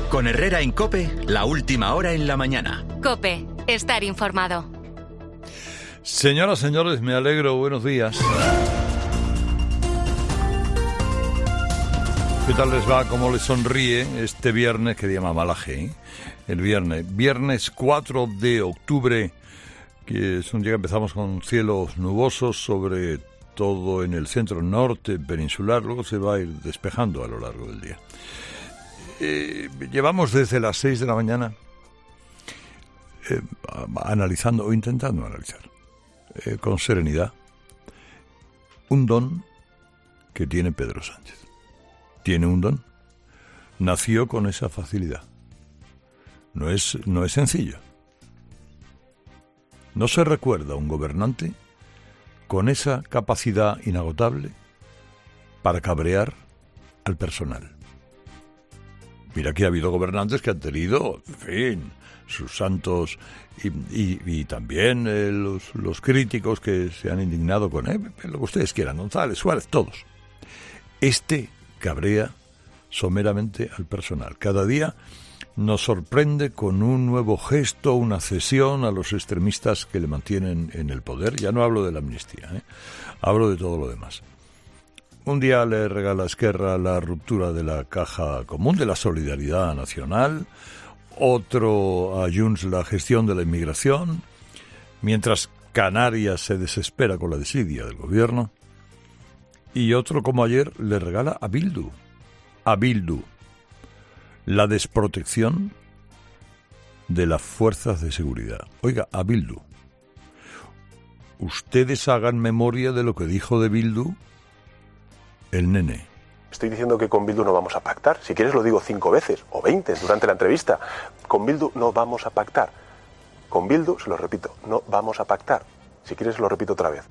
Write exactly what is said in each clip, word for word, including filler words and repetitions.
Con Herrera en COPE, la última hora en la mañana. COPE, estar informado. Señoras, señores, me alegro, buenos días. ¿Qué tal les va? ¿Cómo les sonríe este viernes? Que día más malaje, ¿eh? El viernes, viernes cuatro de octubre, que es un día que empezamos con cielos nubosos sobre todo en el centro norte peninsular, luego se va a ir despejando a lo largo del día. Eh, llevamos desde las seis de la mañana eh, analizando o intentando analizar eh, con serenidad un don que tiene Pedro Sánchez. Tiene un don. Nació con esa facilidad. No es, no es sencillo. No se recuerda a un gobernante con esa capacidad inagotable para cabrear al personal. Mira que ha habido gobernantes que han tenido, en fin, sus santos y, y, y también eh, los, los críticos que se han indignado con él, eh, lo que ustedes quieran, González, Suárez, todos. Este cabrea someramente al personal. Cada día nos sorprende con un nuevo gesto, una cesión a los extremistas que le mantienen en el poder. Ya no hablo de la amnistía, ¿eh? Hablo de todo lo demás. Un día le regala a Esquerra la ruptura de la caja común, de la solidaridad nacional, otro a Junts la gestión de la inmigración, mientras Canarias se desespera con la desidia del gobierno, y otro, como ayer, le regala a Bildu, a Bildu, la desprotección de las fuerzas de seguridad. Oiga, a Bildu. Ustedes hagan memoria de lo que dijo de Bildu el nene. Estoy diciendo que con Bildu no vamos a pactar. Si quieres lo digo cinco veces o veinte durante la entrevista. Con Bildu no vamos a pactar. Con Bildu, se lo repito, no vamos a pactar. Si quieres lo repito otra vez.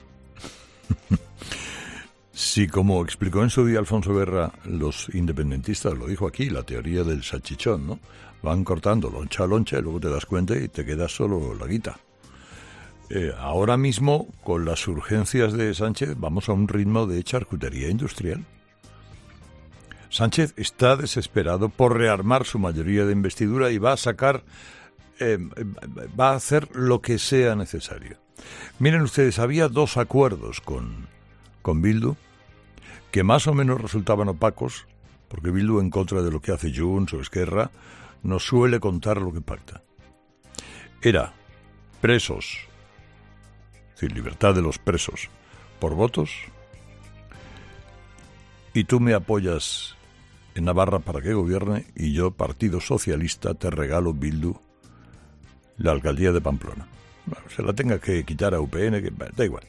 Sí, como explicó en su día Alfonso Guerra, los independentistas, lo dijo aquí, la teoría del salchichón, ¿no? Van cortando loncha a loncha y luego te das cuenta y te queda solo la guita. Eh, ahora mismo, con las urgencias de Sánchez, vamos a un ritmo de charcutería industrial. Sánchez está desesperado por rearmar su mayoría de investidura y va a sacar, eh, va a hacer lo que sea necesario. Miren ustedes, había dos acuerdos con, con Bildu que más o menos resultaban opacos, porque Bildu, en contra de lo que hace Junts o Esquerra, no suele contar lo que pacta. Era presos, es decir, libertad de los presos por votos, y tú me apoyas en Navarra para que gobierne, y yo, Partido Socialista, te regalo, Bildu, la alcaldía de Pamplona. Bueno, se la tenga que quitar a U P N, que da igual.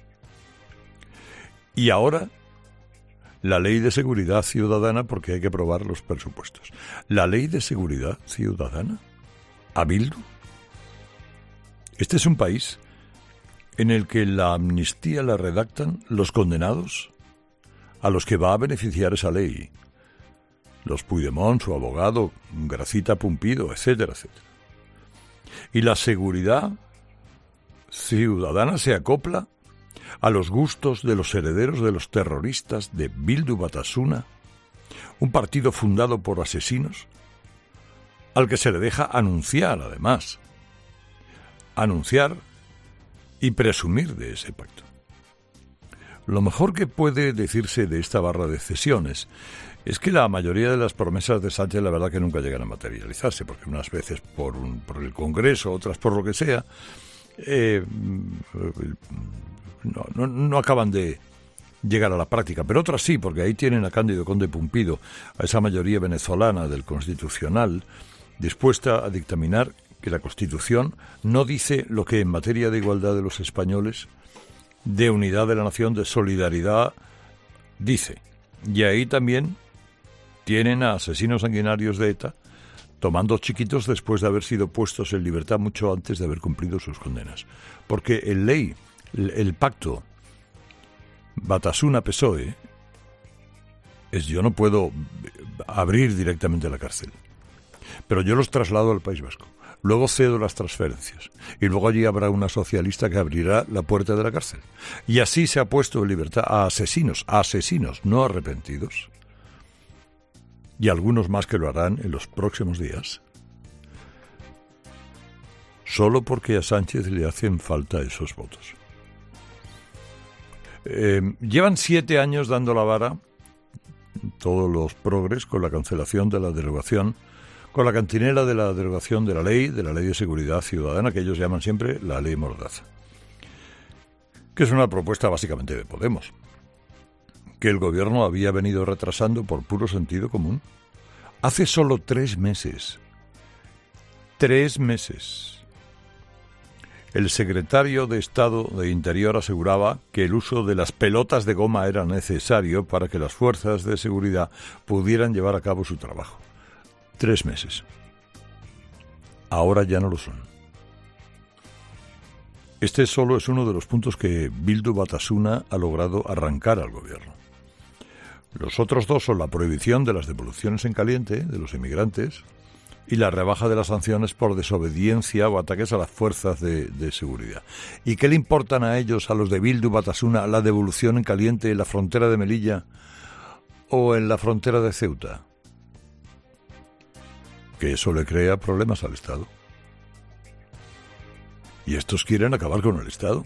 Y ahora la ley de seguridad ciudadana, porque hay que aprobar los presupuestos. La ley de seguridad ciudadana a Bildu. Este es un país en el que la amnistía la redactan los condenados a los que va a beneficiar esa ley. Los Puigdemont, su abogado, Gracita Pumpido, etcétera, etcétera. Y la seguridad ciudadana se acopla a los gustos de los herederos de los terroristas de Bildu Batasuna, un partido fundado por asesinos, al que se le deja anunciar, además, anunciar y presumir de ese pacto. Lo mejor que puede decirse de esta barra de cesiones es que la mayoría de las promesas de Sánchez, la verdad, que nunca llegan a materializarse, porque unas veces por, un, por el Congreso, otras por lo que sea, eh, no, no, no acaban de llegar a la práctica, pero otras sí, porque ahí tienen a Cándido Conde Pumpido, a esa mayoría venezolana del Constitucional, dispuesta a dictaminar que la Constitución no dice lo que en materia de igualdad de los españoles, de unidad de la nación, de solidaridad, dice. Y ahí también tienen a asesinos sanguinarios de ETA tomando chiquitos después de haber sido puestos en libertad mucho antes de haber cumplido sus condenas. Porque el ley, el, el pacto Batasuna-P S O E es: yo no puedo abrir directamente la cárcel, pero yo los traslado al País Vasco. Luego cedo las transferencias y luego allí habrá una socialista que abrirá la puerta de la cárcel. Y así se ha puesto en libertad a asesinos, a asesinos no arrepentidos, y algunos más que lo harán en los próximos días, solo porque a Sánchez le hacen falta esos votos. Eh, llevan siete años dando la vara, todos los progres, con la cancelación de la derogación, con la cantinela de la derogación de la ley, de la Ley de Seguridad Ciudadana, que ellos llaman siempre la Ley Mordaza, que es una propuesta básicamente de Podemos, que el gobierno había venido retrasando por puro sentido común. Hace solo tres meses, tres meses, el secretario de Estado de Interior aseguraba que el uso de las pelotas de goma era necesario para que las fuerzas de seguridad pudieran llevar a cabo su trabajo. Tres meses. Ahora ya no lo son. Este solo es uno de los puntos que Bildu Batasuna ha logrado arrancar al gobierno. Los otros dos son la prohibición de las devoluciones en caliente de los inmigrantes y la rebaja de las sanciones por desobediencia o ataques a las fuerzas de, de seguridad. ¿Y qué le importan a ellos, a los de Bildu Batasuna, la devolución en caliente en la frontera de Melilla o en la frontera de Ceuta? Que eso le crea problemas al Estado. Y estos quieren acabar con el Estado.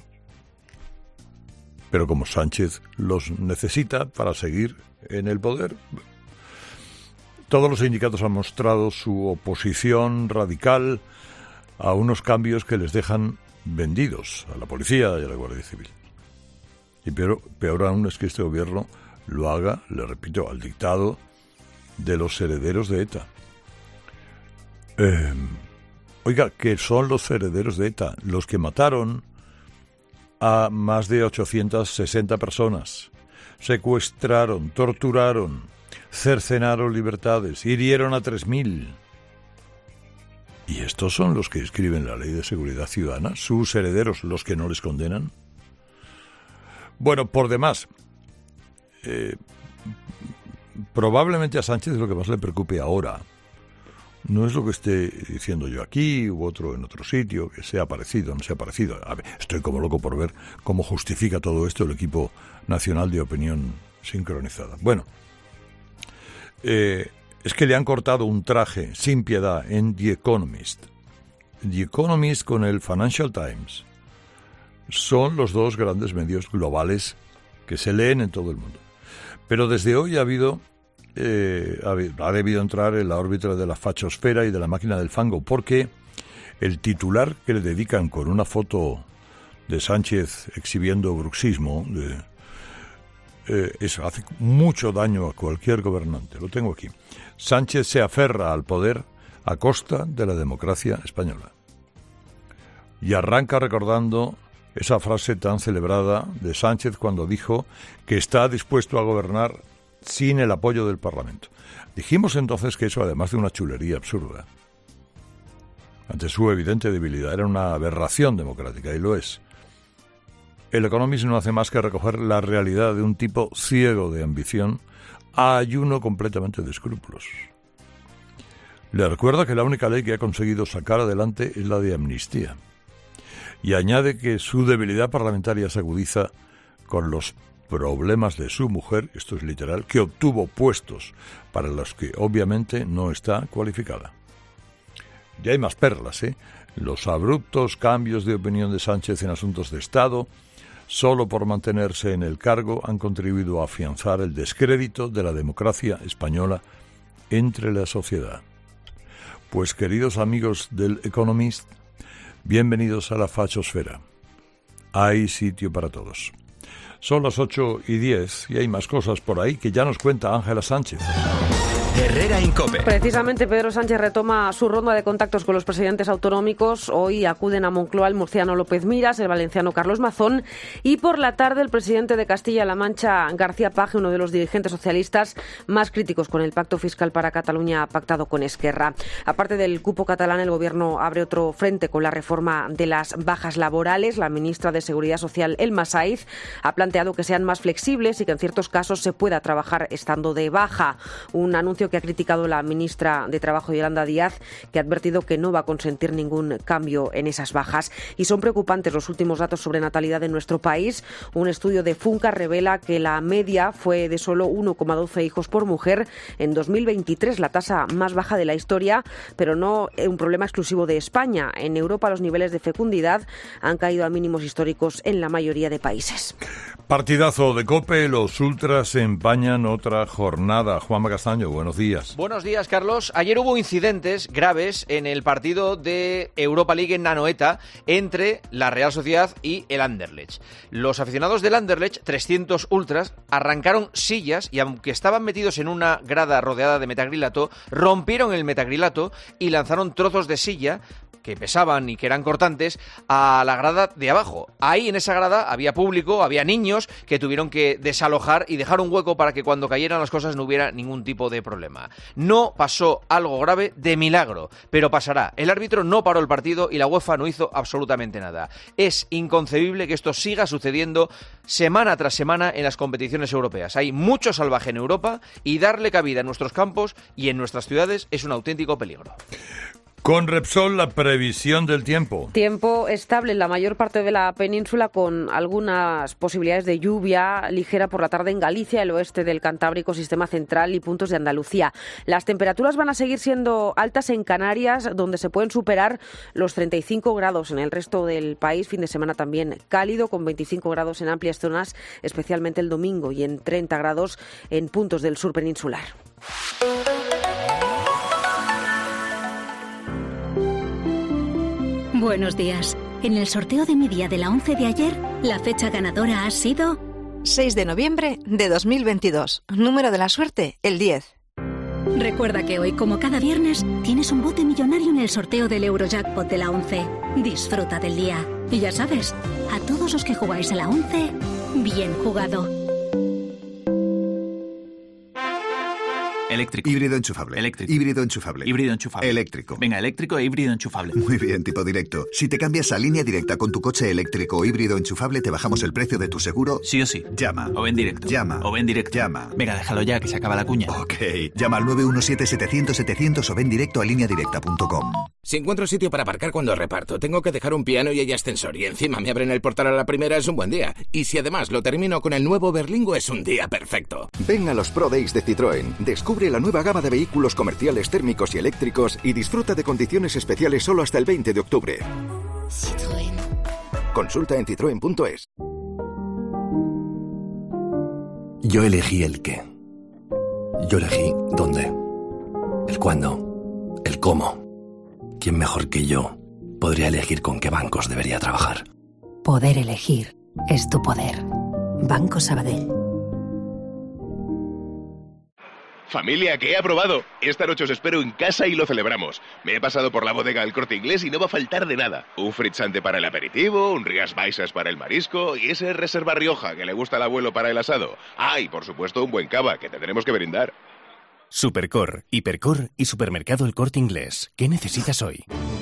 Pero como Sánchez los necesita para seguir en el poder, todos los sindicatos han mostrado su oposición radical a unos cambios que les dejan vendidos a la policía y a la Guardia Civil. Y peor, peor aún es que este gobierno lo haga, le repito, al dictado de los herederos de ETA. Eh, oiga, que son los herederos de ETA los que mataron a más de ochocientas sesenta personas, secuestraron, torturaron, cercenaron libertades, hirieron a tres mil. ¿Y estos son los que escriben la Ley de Seguridad Ciudadana? ¿Sus herederos los que no les condenan? Bueno, por demás, eh, probablemente a Sánchez lo que más le preocupe ahora no es lo que esté diciendo yo aquí u otro en otro sitio, que sea parecido, no sea parecido. A ver, estoy como loco por ver cómo justifica todo esto el equipo nacional de opinión sincronizada. Bueno, eh, es que le han cortado un traje sin piedad en The Economist. The Economist con el Financial Times son los dos grandes medios globales que se leen en todo el mundo. Pero desde hoy ha habido... Eh, ha debido entrar en la órbita de la fachosfera y de la máquina del fango, porque el titular que le dedican con una foto de Sánchez exhibiendo bruxismo de, eh, eso hace mucho daño a cualquier gobernante. Lo tengo aquí. Sánchez se aferra al poder a costa de la democracia española. Y arranca recordando esa frase tan celebrada de Sánchez cuando dijo que está dispuesto a gobernar sin el apoyo del Parlamento. Dijimos entonces que eso, además de una chulería absurda, ante su evidente debilidad, era una aberración democrática, y lo es. El Economist no hace más que recoger la realidad de un tipo ciego de ambición a ayuno completamente de escrúpulos. Le recuerda que la única ley que ha conseguido sacar adelante es la de amnistía, y añade que su debilidad parlamentaria se agudiza con los problemas de su mujer, esto es literal, que obtuvo puestos para los que obviamente no está cualificada. Y hay más perlas, ¿eh? Los abruptos cambios de opinión de Sánchez en asuntos de Estado, solo por mantenerse en el cargo, han contribuido a afianzar el descrédito de la democracia española entre la sociedad. Pues, queridos amigos del Economist, bienvenidos a la fachosfera. Hay sitio para todos. Son las ocho y diez y hay más cosas por ahí que ya nos cuenta Ángela Sánchez. Herrera Incope. Precisamente Pedro Sánchez retoma su ronda de contactos con los presidentes autonómicos. Hoy acuden a Moncloa el murciano López Miras, el valenciano Carlos Mazón, y por la tarde el presidente de Castilla-La Mancha, García Page, uno de los dirigentes socialistas más críticos con el pacto fiscal para Cataluña pactado con Esquerra. Aparte del cupo catalán, el gobierno abre otro frente con la reforma de las bajas laborales. La ministra de Seguridad Social, Elma Saiz, ha planteado que sean más flexibles y que en ciertos casos se pueda trabajar estando de baja. Un anuncio anuncio que ha criticado la ministra de Trabajo, Yolanda Díaz, que ha advertido que no va a consentir ningún cambio en esas bajas. Y son preocupantes los últimos datos sobre natalidad en nuestro país. Un estudio de Funca revela que la media fue de solo uno coma doce hijos por mujer en dos mil veintitrés, la tasa más baja de la historia, pero no un problema exclusivo de España. En Europa los niveles de fecundidad han caído a mínimos históricos en la mayoría de países. Partidazo de COPE, los ultras empañan otra jornada. Juanma Castaño, buenos días. Buenos días, Carlos. Ayer hubo incidentes graves en el partido de Europa League en Anoeta entre la Real Sociedad y el Anderlecht. Los aficionados del Anderlecht, trescientos ultras, arrancaron sillas y aunque estaban metidos en una grada rodeada de metacrilato, rompieron el metacrilato y lanzaron trozos de silla que pesaban y que eran cortantes a la grada de abajo. Ahí en esa grada había público, había niños que tuvieron que desalojar y dejar un hueco para que cuando cayeran las cosas no hubiera ningún tipo de problema. No pasó algo grave de milagro, pero pasará. El árbitro no paró el partido y la UEFA no hizo absolutamente nada. Es inconcebible que esto siga sucediendo semana tras semana en las competiciones europeas. Hay mucho salvaje en Europa y darle cabida en nuestros campos y en nuestras ciudades es un auténtico peligro. Con Repsol, la previsión del tiempo. Tiempo estable en la mayor parte de la península, con algunas posibilidades de lluvia ligera por la tarde en Galicia, el oeste del Cantábrico, Sistema Central y puntos de Andalucía. Las temperaturas van a seguir siendo altas en Canarias, donde se pueden superar los treinta y cinco grados. En el resto del país, fin de semana también cálido, con veinticinco grados en amplias zonas, especialmente el domingo, y en treinta grados en puntos del sur peninsular. Buenos días. En el sorteo de mi día de la once de ayer, la fecha ganadora ha sido seis de noviembre de dos mil veintidós. Número de la suerte, el diez. Recuerda que hoy, como cada viernes, tienes un bote millonario en el sorteo del Eurojackpot de la once. Disfruta del día. Y ya sabes, a todos los que jugáis a la once, bien jugado. Eléctrico. Híbrido enchufable. Eléctrico. Híbrido enchufable. Híbrido enchufable. Eléctrico. Venga, eléctrico e híbrido enchufable. Muy bien, tipo directo. Si te cambias a Línea Directa con tu coche eléctrico o híbrido enchufable, te bajamos el precio de tu seguro. Sí o sí. Llama. O ven directo. Llama. O ven directo. Llama. Venga, déjalo ya, que se acaba la cuña. Ok. Llama al nueve uno siete, setecientos, setecientos o ven directo a línea directa punto com. Si encuentro sitio para aparcar cuando reparto, tengo que dejar un piano y hay ascensor, y encima me abren el portal a la primera, es un buen día. Y si además lo termino con el nuevo Berlingo, es un día perfecto. Ven a los Pro Days de Citroën. Descubre la nueva gama de vehículos comerciales térmicos y eléctricos y disfruta de condiciones especiales solo hasta el veinte de octubre. Citroën. Consulta en citroen punto es. Yo elegí el qué. Yo elegí dónde. El cuándo. El cómo. ¿Quién mejor que yo podría elegir con qué bancos debería trabajar? Poder elegir es tu poder. Banco Sabadell. Familia, que he aprobado. Esta noche os espero en casa y lo celebramos. Me he pasado por la bodega del Corte Inglés y no va a faltar de nada. Un fritzante para el aperitivo, un Rías Baixas para el marisco y ese Reserva Rioja que le gusta al abuelo para el asado. Ah, y por supuesto un buen cava, que tendremos que brindar. Supercor, Hipercor y Supermercado El Corte Inglés. ¿Qué necesitas hoy?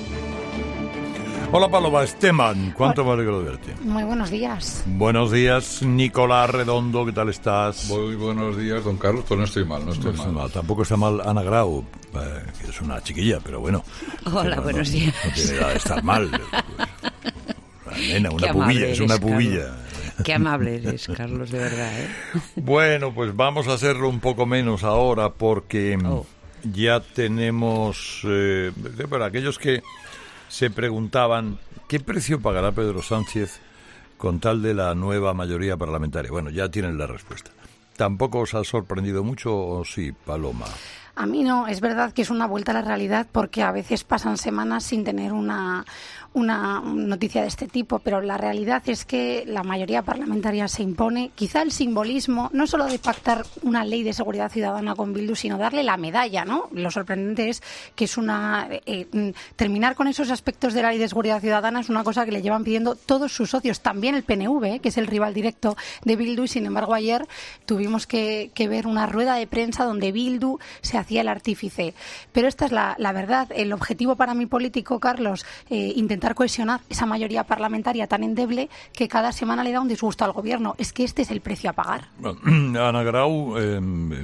Hola Paloma, Esteban, ¿cuánto me alegro de verte? Muy buenos días. Buenos días, Nicolás Redondo, ¿qué tal estás? Muy buenos días, don Carlos, pues no estoy mal, no estoy, no mal. mal. Tampoco está mal Ana Grau, eh, que es una chiquilla, pero bueno. Hola, no, buenos no, días. No tiene edad de estar mal. Una nena, una Qué pubilla, es una eres, pubilla. Carlos. Qué amable eres, Carlos, de verdad, ¿eh? Bueno, pues vamos a hacerlo un poco menos ahora porque oh. ya tenemos, eh, para aquellos que se preguntaban ¿qué precio pagará Pedro Sánchez con tal de la nueva mayoría parlamentaria? Bueno, ya tienen la respuesta. ¿Tampoco os ha sorprendido mucho o sí, Paloma? A mí no, es verdad que es una vuelta a la realidad porque a veces pasan semanas sin tener una, una noticia de este tipo, pero la realidad es que la mayoría parlamentaria se impone. Quizá el simbolismo, no solo de pactar una ley de seguridad ciudadana con Bildu, sino darle la medalla, ¿no? Lo sorprendente es que es una eh, terminar con esos aspectos de la ley de seguridad ciudadana es una cosa que le llevan pidiendo todos sus socios, también el P N V, que es el rival directo de Bildu, y sin embargo ayer tuvimos que, que ver una rueda de prensa donde Bildu se hacía el artífice. Pero esta es la, la verdad. El objetivo para mi político, Carlos, eh, intentar cohesionar esa mayoría parlamentaria tan endeble que cada semana le da un disgusto al gobierno. Es que este es el precio a pagar. Bueno, Ana Grau, eh,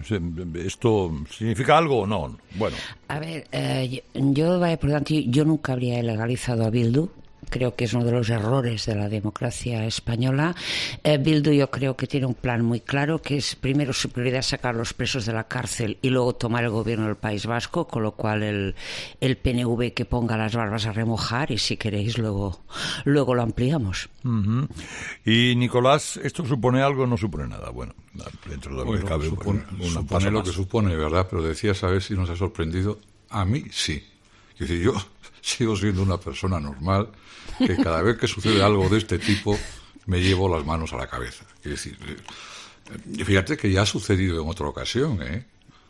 ¿esto significa algo o no? Bueno. A ver, eh, yo, por lo tanto, yo nunca habría ilegalizado a Bildu. Creo que es uno de los errores de la democracia española. Eh, Bildu yo creo que tiene un plan muy claro, que es primero su prioridad sacar a los presos de la cárcel y luego tomar el gobierno del País Vasco, con lo cual el, el P N V que ponga las barbas a remojar y si queréis luego, luego lo ampliamos. Uh-huh. Y Nicolás, ¿esto supone algo o no supone nada? Bueno, dentro de lo bueno, que cabe, supone, una supone lo más. que supone, ¿verdad? Pero decía, a ver si nos ha sorprendido. A mí sí. Es decir, yo sigo siendo una persona normal que cada vez que sucede algo de este tipo me llevo las manos a la cabeza. Es decir, fíjate que ya ha sucedido en otra ocasión, ¿eh?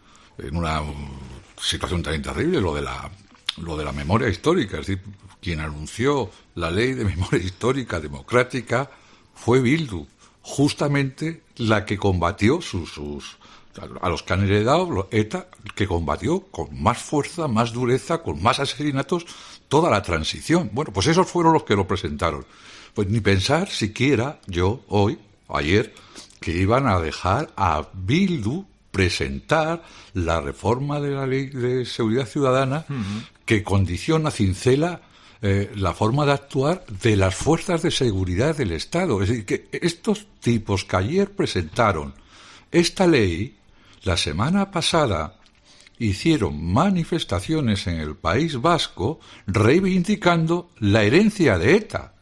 En una situación tan terrible, lo de la lo de la memoria histórica. Es decir, quien anunció la ley de memoria histórica democrática fue Bildu, justamente la que combatió sus, sus a los que han heredado ETA, que combatió con más fuerza, más dureza, con más asesinatos toda la transición. Bueno, pues esos fueron los que lo presentaron. Pues ni pensar siquiera yo hoy, ayer, que iban a dejar a Bildu presentar la reforma de la Ley de Seguridad Ciudadana uh-huh. que condiciona, cincela eh, la forma de actuar de las fuerzas de seguridad del Estado. Es decir, que estos tipos que ayer presentaron esta ley, la semana pasada hicieron manifestaciones en el País Vasco reivindicando la herencia de ETA.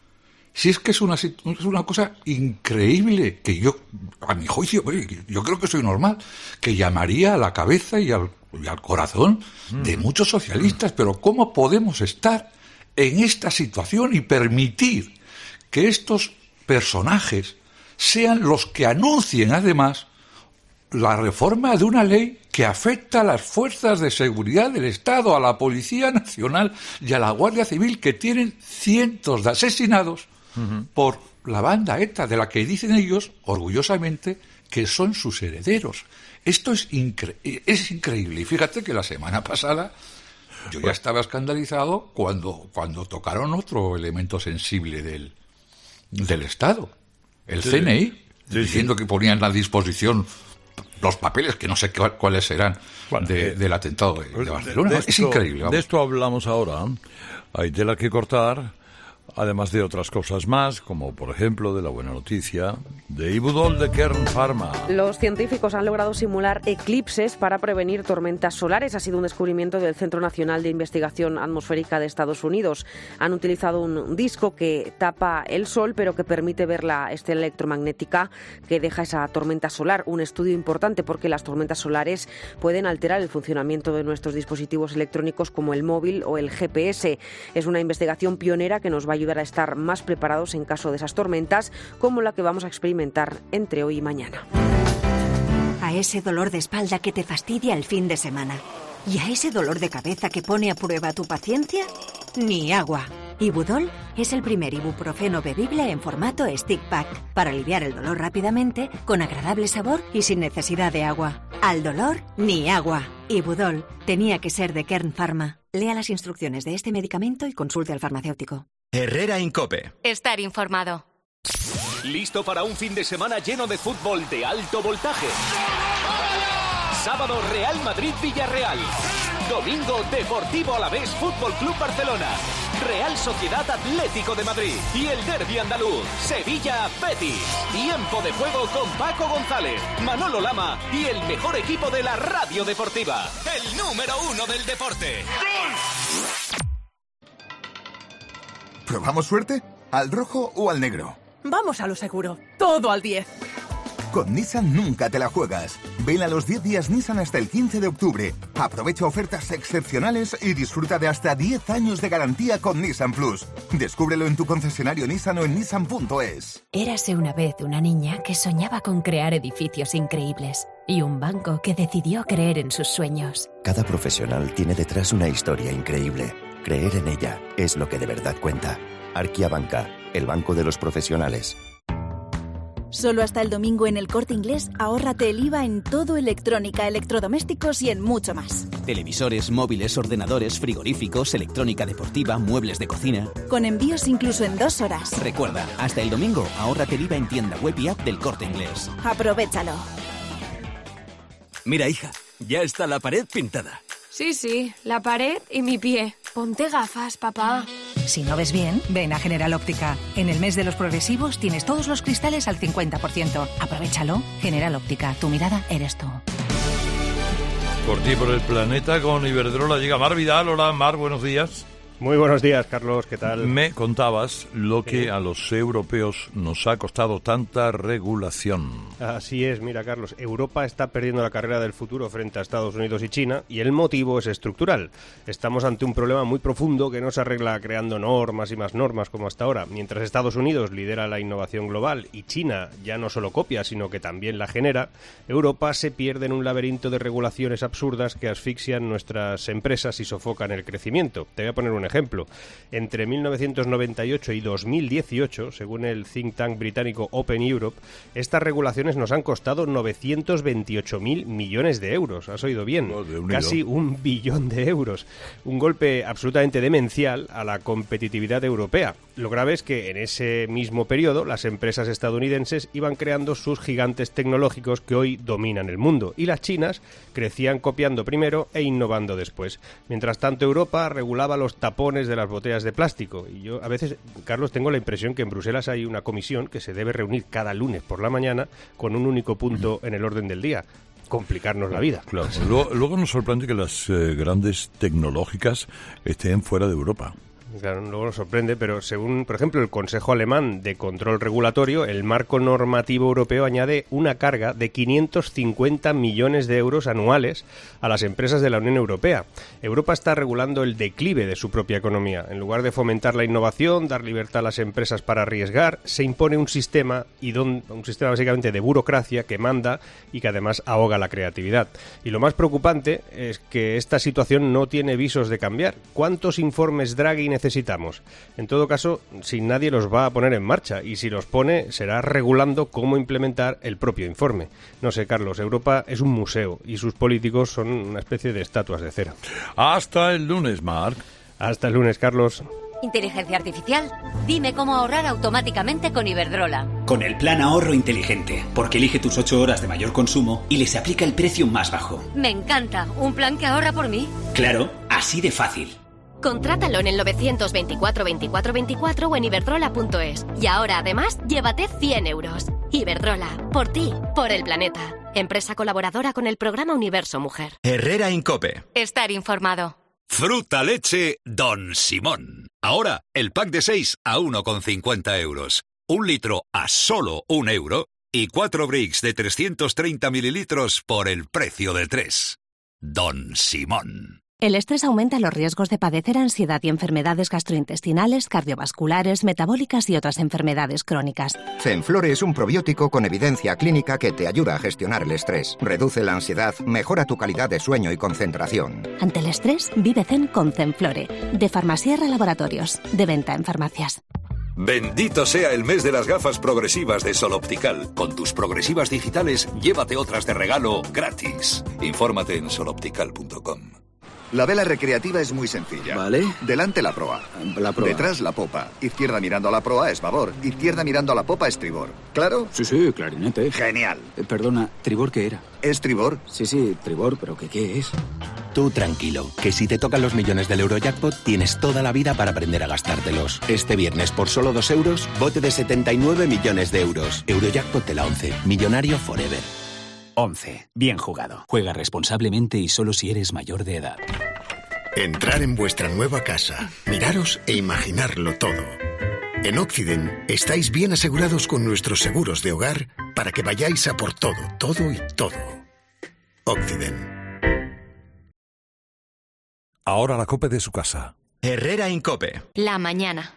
Si es que es una, es una cosa increíble que yo, a mi juicio, yo creo que soy normal, que llamaría a la cabeza y al, y al corazón de muchos socialistas. Pero ¿cómo podemos estar en esta situación y permitir que estos personajes sean los que anuncien además la reforma de una ley que afecta a las fuerzas de seguridad del Estado, a la Policía Nacional y a la Guardia Civil, que tienen cientos de asesinados uh-huh. por la banda ETA, de la que dicen ellos, orgullosamente, que son sus herederos? Esto es, incre- es increíble. Y fíjate que la semana pasada yo ya estaba escandalizado cuando, cuando tocaron otro elemento sensible del, del Estado, el sí. C N I, sí, diciendo sí. que ponían a disposición los papeles, que no sé cu- cuáles serán, bueno, de, eh, del atentado de, de Barcelona. De, de esto, es increíble. Vamos. De esto hablamos ahora. Hay tela que cortar, además de otras cosas más, como por ejemplo de la buena noticia de Ibudol de Kern Pharma. Los científicos han logrado simular eclipses para prevenir tormentas solares. Ha sido un descubrimiento del Centro Nacional de Investigación Atmosférica de Estados Unidos. Han utilizado un disco que tapa el sol, pero que permite ver la estela electromagnética que deja esa tormenta solar. Un estudio importante porque las tormentas solares pueden alterar el funcionamiento de nuestros dispositivos electrónicos como el móvil o el G P S. Es una investigación pionera que nos va a ayudar a estar más preparados en caso de esas tormentas, como la que vamos a experimentar entre hoy y mañana. A ese dolor de espalda que te fastidia el fin de semana y a ese dolor de cabeza que pone a prueba tu paciencia, ni agua. Ibudol es el primer ibuprofeno bebible en formato stick pack para aliviar el dolor rápidamente, con agradable sabor y sin necesidad de agua. Al dolor, ni agua. Ibudol tenía que ser de Kern Pharma. Lea las instrucciones de este medicamento y consulte al farmacéutico. Herrera Incope. Estar informado. ¿Listo para un fin de semana lleno de fútbol de alto voltaje? Sábado, Real Madrid-Villarreal. Domingo, Deportivo Alavés Fútbol Club Barcelona. Real Sociedad Atlético de Madrid. Y el derbi andaluz, Sevilla-Betis. Tiempo de juego con Paco González, Manolo Lama y el mejor equipo de la radio deportiva. El número uno del deporte. ¡Gol! ¿Probamos suerte? ¿Al rojo o al negro? Vamos a lo seguro. Todo al diez. Con Nissan nunca te la juegas. Ven a los diez días Nissan hasta el quince de octubre. Aprovecha ofertas excepcionales y disfruta de hasta diez años de garantía con Nissan Plus. Descúbrelo en tu concesionario Nissan o en nissan punto es. Érase una vez una niña que soñaba con crear edificios increíbles y un banco que decidió creer en sus sueños. Cada profesional tiene detrás una historia increíble. Creer en ella es lo que de verdad cuenta. Arquia Banca, el banco de los profesionales. Solo hasta el domingo en El Corte Inglés, ahórrate el I V A en todo electrónica, electrodomésticos y en mucho más. Televisores, móviles, ordenadores, frigoríficos, electrónica deportiva, muebles de cocina. Con envíos incluso en dos horas. Recuerda, hasta el domingo, ahórrate el I V A en tienda web y app del Corte Inglés. Aprovéchalo. Mira, hija, ya está la pared pintada. Sí, sí, la pared y mi pie. Ponte gafas, papá. Si no ves bien, ven a General Óptica. En el mes de los progresivos tienes todos los cristales al cincuenta por ciento. Aprovéchalo. General Óptica, tu mirada eres tú. Por ti, por el planeta, con Iberdrola llega Mar Vidal. Hola, Mar, buenos días. Muy buenos días, Carlos, ¿qué tal? Me contabas lo que a los europeos nos ha costado tanta regulación. Así es, mira, Carlos, Europa está perdiendo la carrera del futuro frente a Estados Unidos y China, y el motivo es estructural. Estamos ante un problema muy profundo que no se arregla creando normas y más normas como hasta ahora. Mientras Estados Unidos lidera la innovación global y China ya no solo copia, sino que también la genera, Europa se pierde en un laberinto de regulaciones absurdas que asfixian nuestras empresas y sofocan el crecimiento. Te voy a poner un ejemplo. Ejemplo, entre mil novecientos noventa y ocho y dos mil dieciocho, según el think tank británico Open Europe, estas regulaciones nos han costado novecientos veintiocho mil millones de euros. ¿Has oído bien? Oh, Casi un billón de euros. Un golpe absolutamente demencial a la competitividad europea. Lo grave es que en ese mismo periodo las empresas estadounidenses iban creando sus gigantes tecnológicos que hoy dominan el mundo, y las chinas crecían copiando primero e innovando después. Mientras tanto, Europa regulaba los tapones de las botellas de plástico. Y yo a veces, Carlos, tengo la impresión que en Bruselas hay una comisión que se debe reunir cada lunes por la mañana con un único punto en el orden del día: complicarnos la vida. Claro. Luego, luego nos sorprende que las eh, grandes tecnológicas estén fuera de Europa. Claro, luego nos sorprende, pero según, por ejemplo, el Consejo Alemán de Control Regulatorio, el marco normativo europeo añade una carga de quinientos cincuenta millones de euros anuales a las empresas de la Unión Europea. Europa está regulando el declive de su propia economía. En lugar de fomentar la innovación, dar libertad a las empresas para arriesgar, se impone un sistema, y don, un sistema básicamente de burocracia que manda y que además ahoga la creatividad. Y lo más preocupante es que esta situación no tiene visos de cambiar. ¿Cuántos informes Draghi necesitamos? necesitamos. En todo caso, si nadie los va a poner en marcha, y si los pone, será regulando cómo implementar el propio informe. No sé, Carlos, Europa es un museo y sus políticos son una especie de estatuas de cera. Hasta el lunes, Marc. Hasta el lunes, Carlos. Inteligencia artificial. Dime cómo ahorrar automáticamente con Iberdrola. Con el plan ahorro inteligente, porque elige tus ocho horas de mayor consumo y les aplica el precio más bajo. Me encanta. ¿Un plan que ahorra por mí? Claro, así de fácil. Contrátalo en el novecientos veinticuatro veinticuatro veinticuatro o en iberdrola punto es. Y ahora, además, llévate cien euros. Iberdrola, por ti, por el planeta. Empresa colaboradora con el programa Universo Mujer. Herrera Incope. Estar informado. Fruta leche Don Simón. Ahora, el pack de seis a uno con cincuenta euros. Un litro a solo un euro. Y cuatro bricks de trescientos treinta mililitros por el precio de tres. Don Simón. El estrés aumenta los riesgos de padecer ansiedad y enfermedades gastrointestinales, cardiovasculares, metabólicas y otras enfermedades crónicas. Zenflore es un probiótico con evidencia clínica que te ayuda a gestionar el estrés, reduce la ansiedad, mejora tu calidad de sueño y concentración. Ante el estrés, vive zen con Zenflore, de Farmasierra Laboratorios, de venta en farmacias. Bendito sea el mes de las gafas progresivas de Sol Optical. Con tus progresivas digitales, llévate otras de regalo gratis. Infórmate en sol optical punto com. La vela recreativa es muy sencilla. Vale. Delante la proa. La proa. Detrás la popa. Izquierda mirando a la proa es babor. Izquierda mirando a la popa es tribor. ¿Claro? Sí, sí, clarinete. Genial. Eh, perdona, ¿tribor qué era? ¿Es tribor? Sí, sí, tribor, pero ¿qué, qué es? Tú tranquilo, que si te tocan los millones del Eurojackpot, tienes toda la vida para aprender a gastártelos. Este viernes, por solo dos euros, bote de setenta y nueve millones de euros. Eurojackpot de la once. Millonario forever. once. Bien jugado. Juega responsablemente y solo si eres mayor de edad. Entrar en vuestra nueva casa, miraros e imaginarlo todo. En Occident estáis bien asegurados con nuestros seguros de hogar para que vayáis a por todo, todo y todo. Occident. Ahora la COPE de su casa. Herrera Incope. La mañana.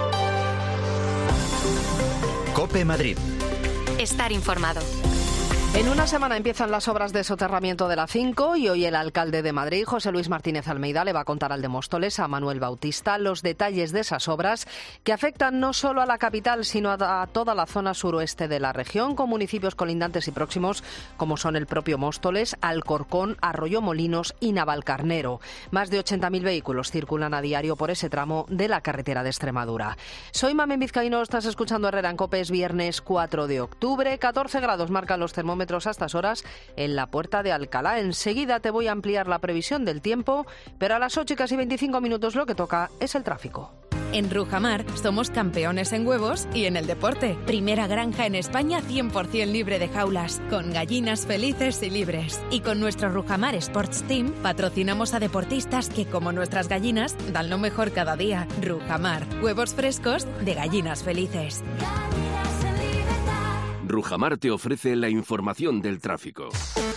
COPE Madrid. Estar informado. En una semana empiezan las obras de soterramiento de la cinco y hoy el alcalde de Madrid, José Luis Martínez Almeida, le va a contar al de Móstoles, a Manuel Bautista, los detalles de esas obras que afectan no solo a la capital, sino a toda la zona suroeste de la región, con municipios colindantes y próximos como son el propio Móstoles, Alcorcón, Arroyomolinos y Navalcarnero. Más de ochenta mil vehículos circulan a diario por ese tramo de la carretera de Extremadura. Soy Mamen Vizcaíno, estás escuchando Herrera en COPE, es viernes cuatro de octubre, catorce grados marcan los termómetros a estas horas en la Puerta de Alcalá. Enseguida te voy a ampliar la previsión del tiempo, pero a las ocho y casi veinticinco minutos lo que toca es el tráfico. En Rujamar somos campeones en huevos y en el deporte. Primera granja en España cien por ciento libre de jaulas, con gallinas felices y libres. Y con nuestro Rujamar Sports Team patrocinamos a deportistas que, como nuestras gallinas, dan lo mejor cada día. Rujamar, huevos frescos de gallinas felices. Rujamar te ofrece la información del tráfico.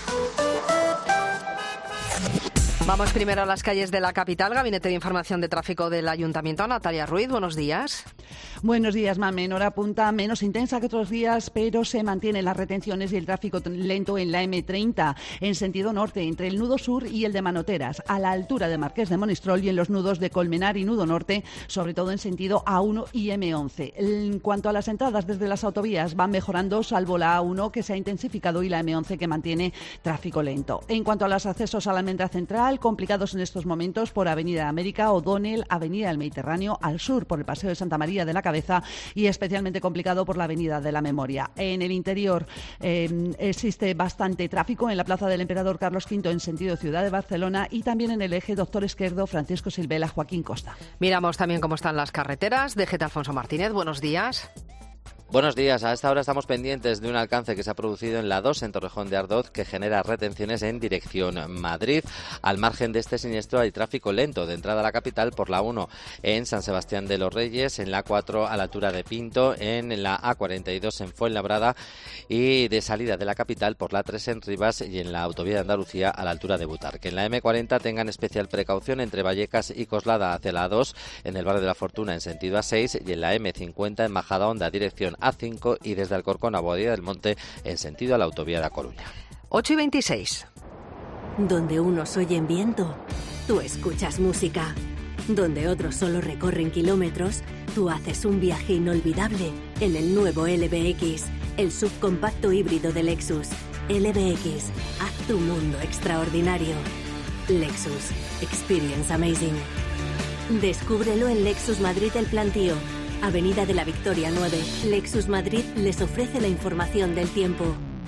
Vamos primero a las calles de la capital. Gabinete de Información de Tráfico del Ayuntamiento. Natalia Ruiz, buenos días. Buenos días, Mamen. Hora punta menos intensa que otros días, pero se mantienen las retenciones y el tráfico lento en la eme treinta, en sentido norte, entre el nudo sur y el de Manoteras, a la altura de Marqués de Monistrol y en los nudos de Colmenar y nudo norte, sobre todo en sentido a uno y eme once. En cuanto a las entradas desde las autovías, van mejorando, salvo la a uno, que se ha intensificado, y la eme once, que mantiene tráfico lento. En cuanto a los accesos a la almendra central, complicados en estos momentos por Avenida América, O'Donnell, Avenida del Mediterráneo, al sur por el Paseo de Santa María de la Cabeza y especialmente complicado por la Avenida de la Memoria. En el interior eh, existe bastante tráfico en la Plaza del Emperador Carlos quinto en sentido Ciudad de Barcelona y también en el eje Doctor Esquerdo, Francisco Silvela, Joaquín Costa. Miramos también cómo están las carreteras. D G T Alfonso Martínez, buenos días. Buenos días. A esta hora estamos pendientes de un alcance que se ha producido en la dos en Torrejón de Ardoz, que genera retenciones en dirección Madrid. Al margen de este siniestro hay tráfico lento de entrada a la capital por la uno en San Sebastián de los Reyes, en la cuatro a la altura de Pinto, en la a cuarenta y dos en Fuenlabrada y de salida de la capital por la tres en Rivas y en la autovía de Andalucía a la altura de Butarque. En la eme cuarenta tengan especial precaución entre Vallecas y Coslada hacia la a dos, en el barrio de la Fortuna en sentido a seis y en la eme cincuenta en Majadahonda dirección a cinco y desde Alcorcón a Boadilla del Monte en sentido a la autovía de A Coruña. ocho y veintiséis. Donde unos oyen viento, tú escuchas música. Donde otros solo recorren kilómetros, tú haces un viaje inolvidable en el nuevo L B X, el subcompacto híbrido de Lexus. L B X, haz tu mundo extraordinario. Lexus, experience amazing. Descúbrelo en Lexus Madrid El Plantío, Avenida de la Victoria nueve. Lexus Madrid les ofrece la información del tiempo.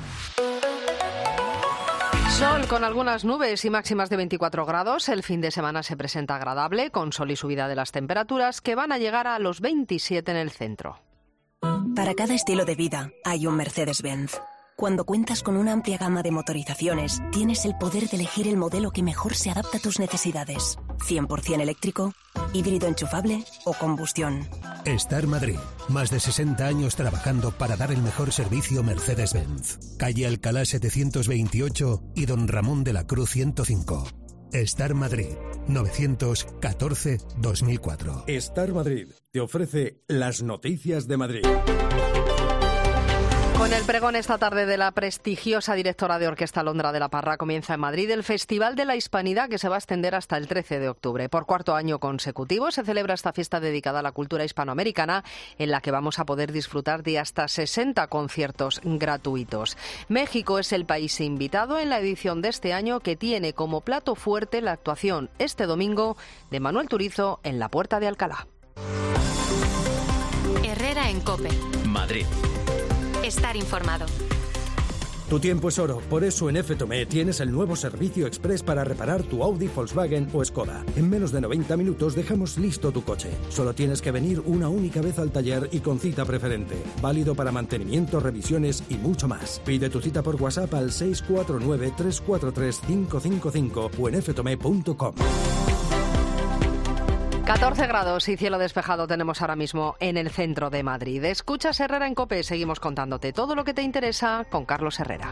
Sol con algunas nubes y máximas de veinticuatro grados. El fin de semana se presenta agradable, con sol y subida de las temperaturas que van a llegar a los veintisiete en el centro. Para cada estilo de vida hay un Mercedes-Benz. Cuando cuentas con una amplia gama de motorizaciones, tienes el poder de elegir el modelo que mejor se adapta a tus necesidades. cien por ciento eléctrico, híbrido enchufable o combustión. Star Madrid. Más de sesenta años trabajando para dar el mejor servicio Mercedes-Benz. Calle Alcalá setecientos veintiocho y Don Ramón de la Cruz ciento cinco. Star Madrid. novecientos catorce dos mil cuatro. Star Madrid te ofrece las noticias de Madrid. Con el pregón esta tarde de la prestigiosa directora de orquesta Londra de la Parra comienza en Madrid el Festival de la Hispanidad, que se va a extender hasta el trece de octubre. Por cuarto año consecutivo se celebra esta fiesta dedicada a la cultura hispanoamericana, en la que vamos a poder disfrutar de hasta sesenta conciertos gratuitos. México es el país invitado en la edición de este año, que tiene como plato fuerte la actuación este domingo de Manuel Turizo en la Puerta de Alcalá. Herrera en COPE. Madrid. Estar informado. Tu tiempo es oro, por eso en F Tomé tienes el nuevo servicio express para reparar tu Audi, Volkswagen o Skoda. En menos de noventa minutos dejamos listo tu coche. Solo tienes que venir una única vez al taller y con cita preferente. Válido para mantenimiento, revisiones y mucho más. Pide tu cita por WhatsApp al seis cuatro nueve, tres cuatro tres, cinco cinco cinco o en f tomé punto com. catorce grados y cielo despejado tenemos ahora mismo en el centro de Madrid. Escuchas Herrera en COPE, seguimos contándote todo lo que te interesa con Carlos Herrera.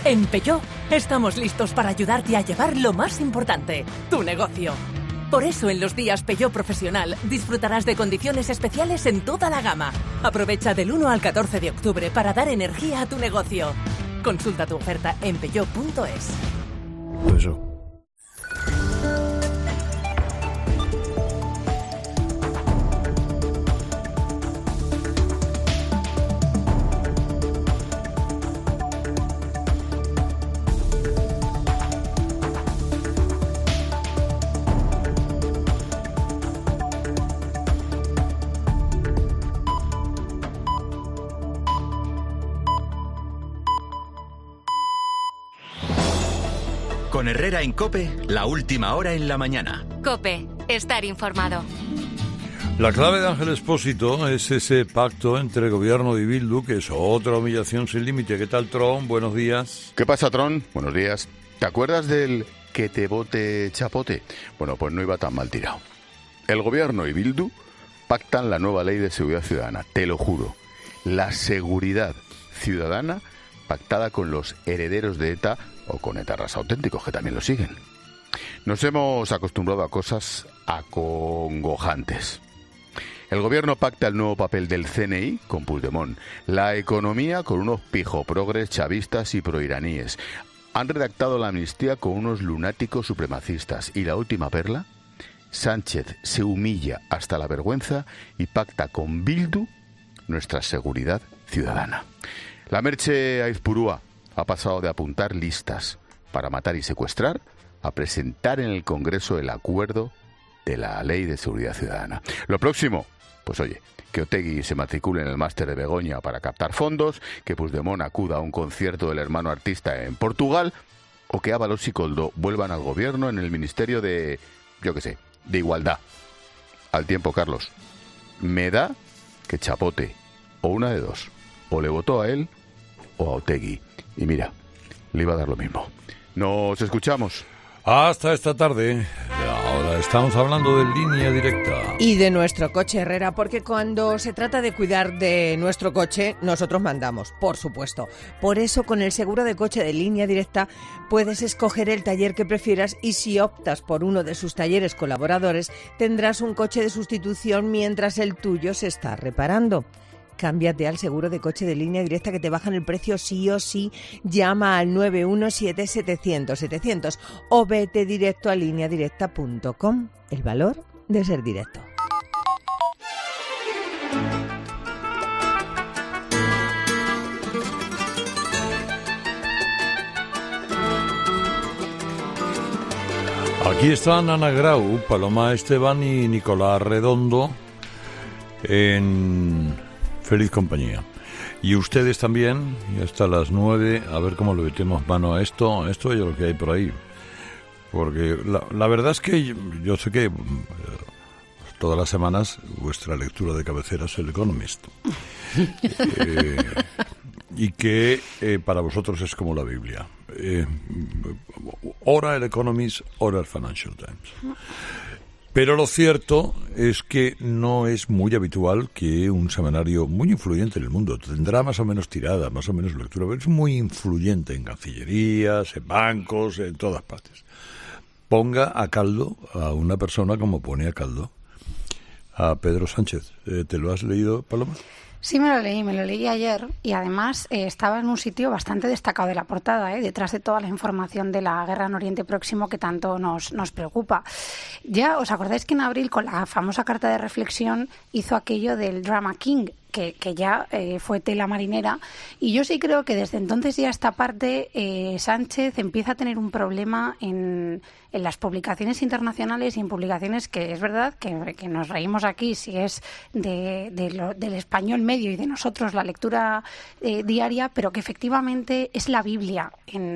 En Peugeot estamos listos para ayudarte a llevar lo más importante, tu negocio. Por eso en los días Peugeot Profesional disfrutarás de condiciones especiales en toda la gama. Aprovecha del uno al catorce de octubre para dar energía a tu negocio. Consulta tu oferta en peugeot punto es. Eso. Con Herrera en COPE, la última hora en la mañana. COPE, estar informado. La clave de Ángel Expósito es ese pacto entre el gobierno y Bildu, que es otra humillación sin límite. ¿Qué tal, Tron? Buenos días. ¿Qué pasa, Tron? Buenos días. ¿Te acuerdas del que te vote chapote? Bueno, pues no iba tan mal tirado. El gobierno y Bildu pactan la nueva ley de seguridad ciudadana, te lo juro. La seguridad ciudadana pactada con los herederos de ETA o con etarras auténticos, que también lo siguen. Nos hemos acostumbrado a cosas acongojantes. El gobierno pacta el nuevo papel del C N I con Puigdemont, la economía con unos pijoprogres chavistas y proiraníes. Han redactado la amnistía con unos lunáticos supremacistas. Y la última perla, Sánchez se humilla hasta la vergüenza y pacta con Bildu nuestra seguridad ciudadana. La Merche Aizpurúa ha pasado de apuntar listas para matar y secuestrar a presentar en el Congreso el acuerdo de la Ley de Seguridad Ciudadana. Lo próximo, pues oye, que Otegi se matricule en el máster de Begoña para captar fondos, que Puigdemont acuda a un concierto del hermano artista en Portugal, o que Ábalos y Koldo vuelvan al gobierno en el Ministerio de, yo qué sé, de Igualdad. Al tiempo, Carlos, me da que Chapote, o una de dos, o le votó a él o a Otegi. Y mira, le iba a dar lo mismo. Nos escuchamos. Hasta esta tarde. Ahora estamos hablando de Línea Directa. Y de nuestro coche, Herrera, porque cuando se trata de cuidar de nuestro coche, nosotros mandamos, por supuesto. Por eso, con el seguro de coche de Línea Directa, puedes escoger el taller que prefieras y si optas por uno de sus talleres colaboradores, tendrás un coche de sustitución mientras el tuyo se está reparando. Cámbiate al seguro de coche de Línea Directa, que te bajan el precio sí o sí. Llama al nueve uno siete setecientos setecientos o vete directo a línea directa punto com. El valor de ser directo. Aquí están Ana Grau, Paloma Esteban y Nicolás Redondo en feliz compañía. Y ustedes también, y hasta las nueve, a ver cómo le metemos mano a esto, esto es lo que hay por ahí. Porque la, la verdad es que yo, yo sé que eh, todas las semanas vuestra lectura de cabecera es el Economist. eh, y que eh, para vosotros es como la Biblia. Eh, ora el Economist, ora el Financial Times. Pero lo cierto es que no es muy habitual que un semanario muy influyente en el mundo, tendrá más o menos tirada, más o menos lectura, pero es muy influyente en cancillerías, en bancos, en todas partes, ponga a caldo a una persona como pone a caldo a Pedro Sánchez. Eh, ¿Te lo has leído, Paloma? Sí, me lo leí, me lo leí ayer y además eh, estaba en un sitio bastante destacado de la portada, eh, detrás de toda la información de la guerra en Oriente Próximo que tanto nos, nos preocupa. Ya os acordáis que en abril, con la famosa carta de reflexión, hizo aquello del Drama King, que, que ya eh, fue tela marinera, y yo sí creo que desde entonces ya esta parte eh, Sánchez empieza a tener un problema en, en las publicaciones internacionales y en publicaciones que es verdad que, que nos reímos aquí si es de, de lo, del español medio y de nosotros la lectura eh, diaria, pero que efectivamente es la Biblia en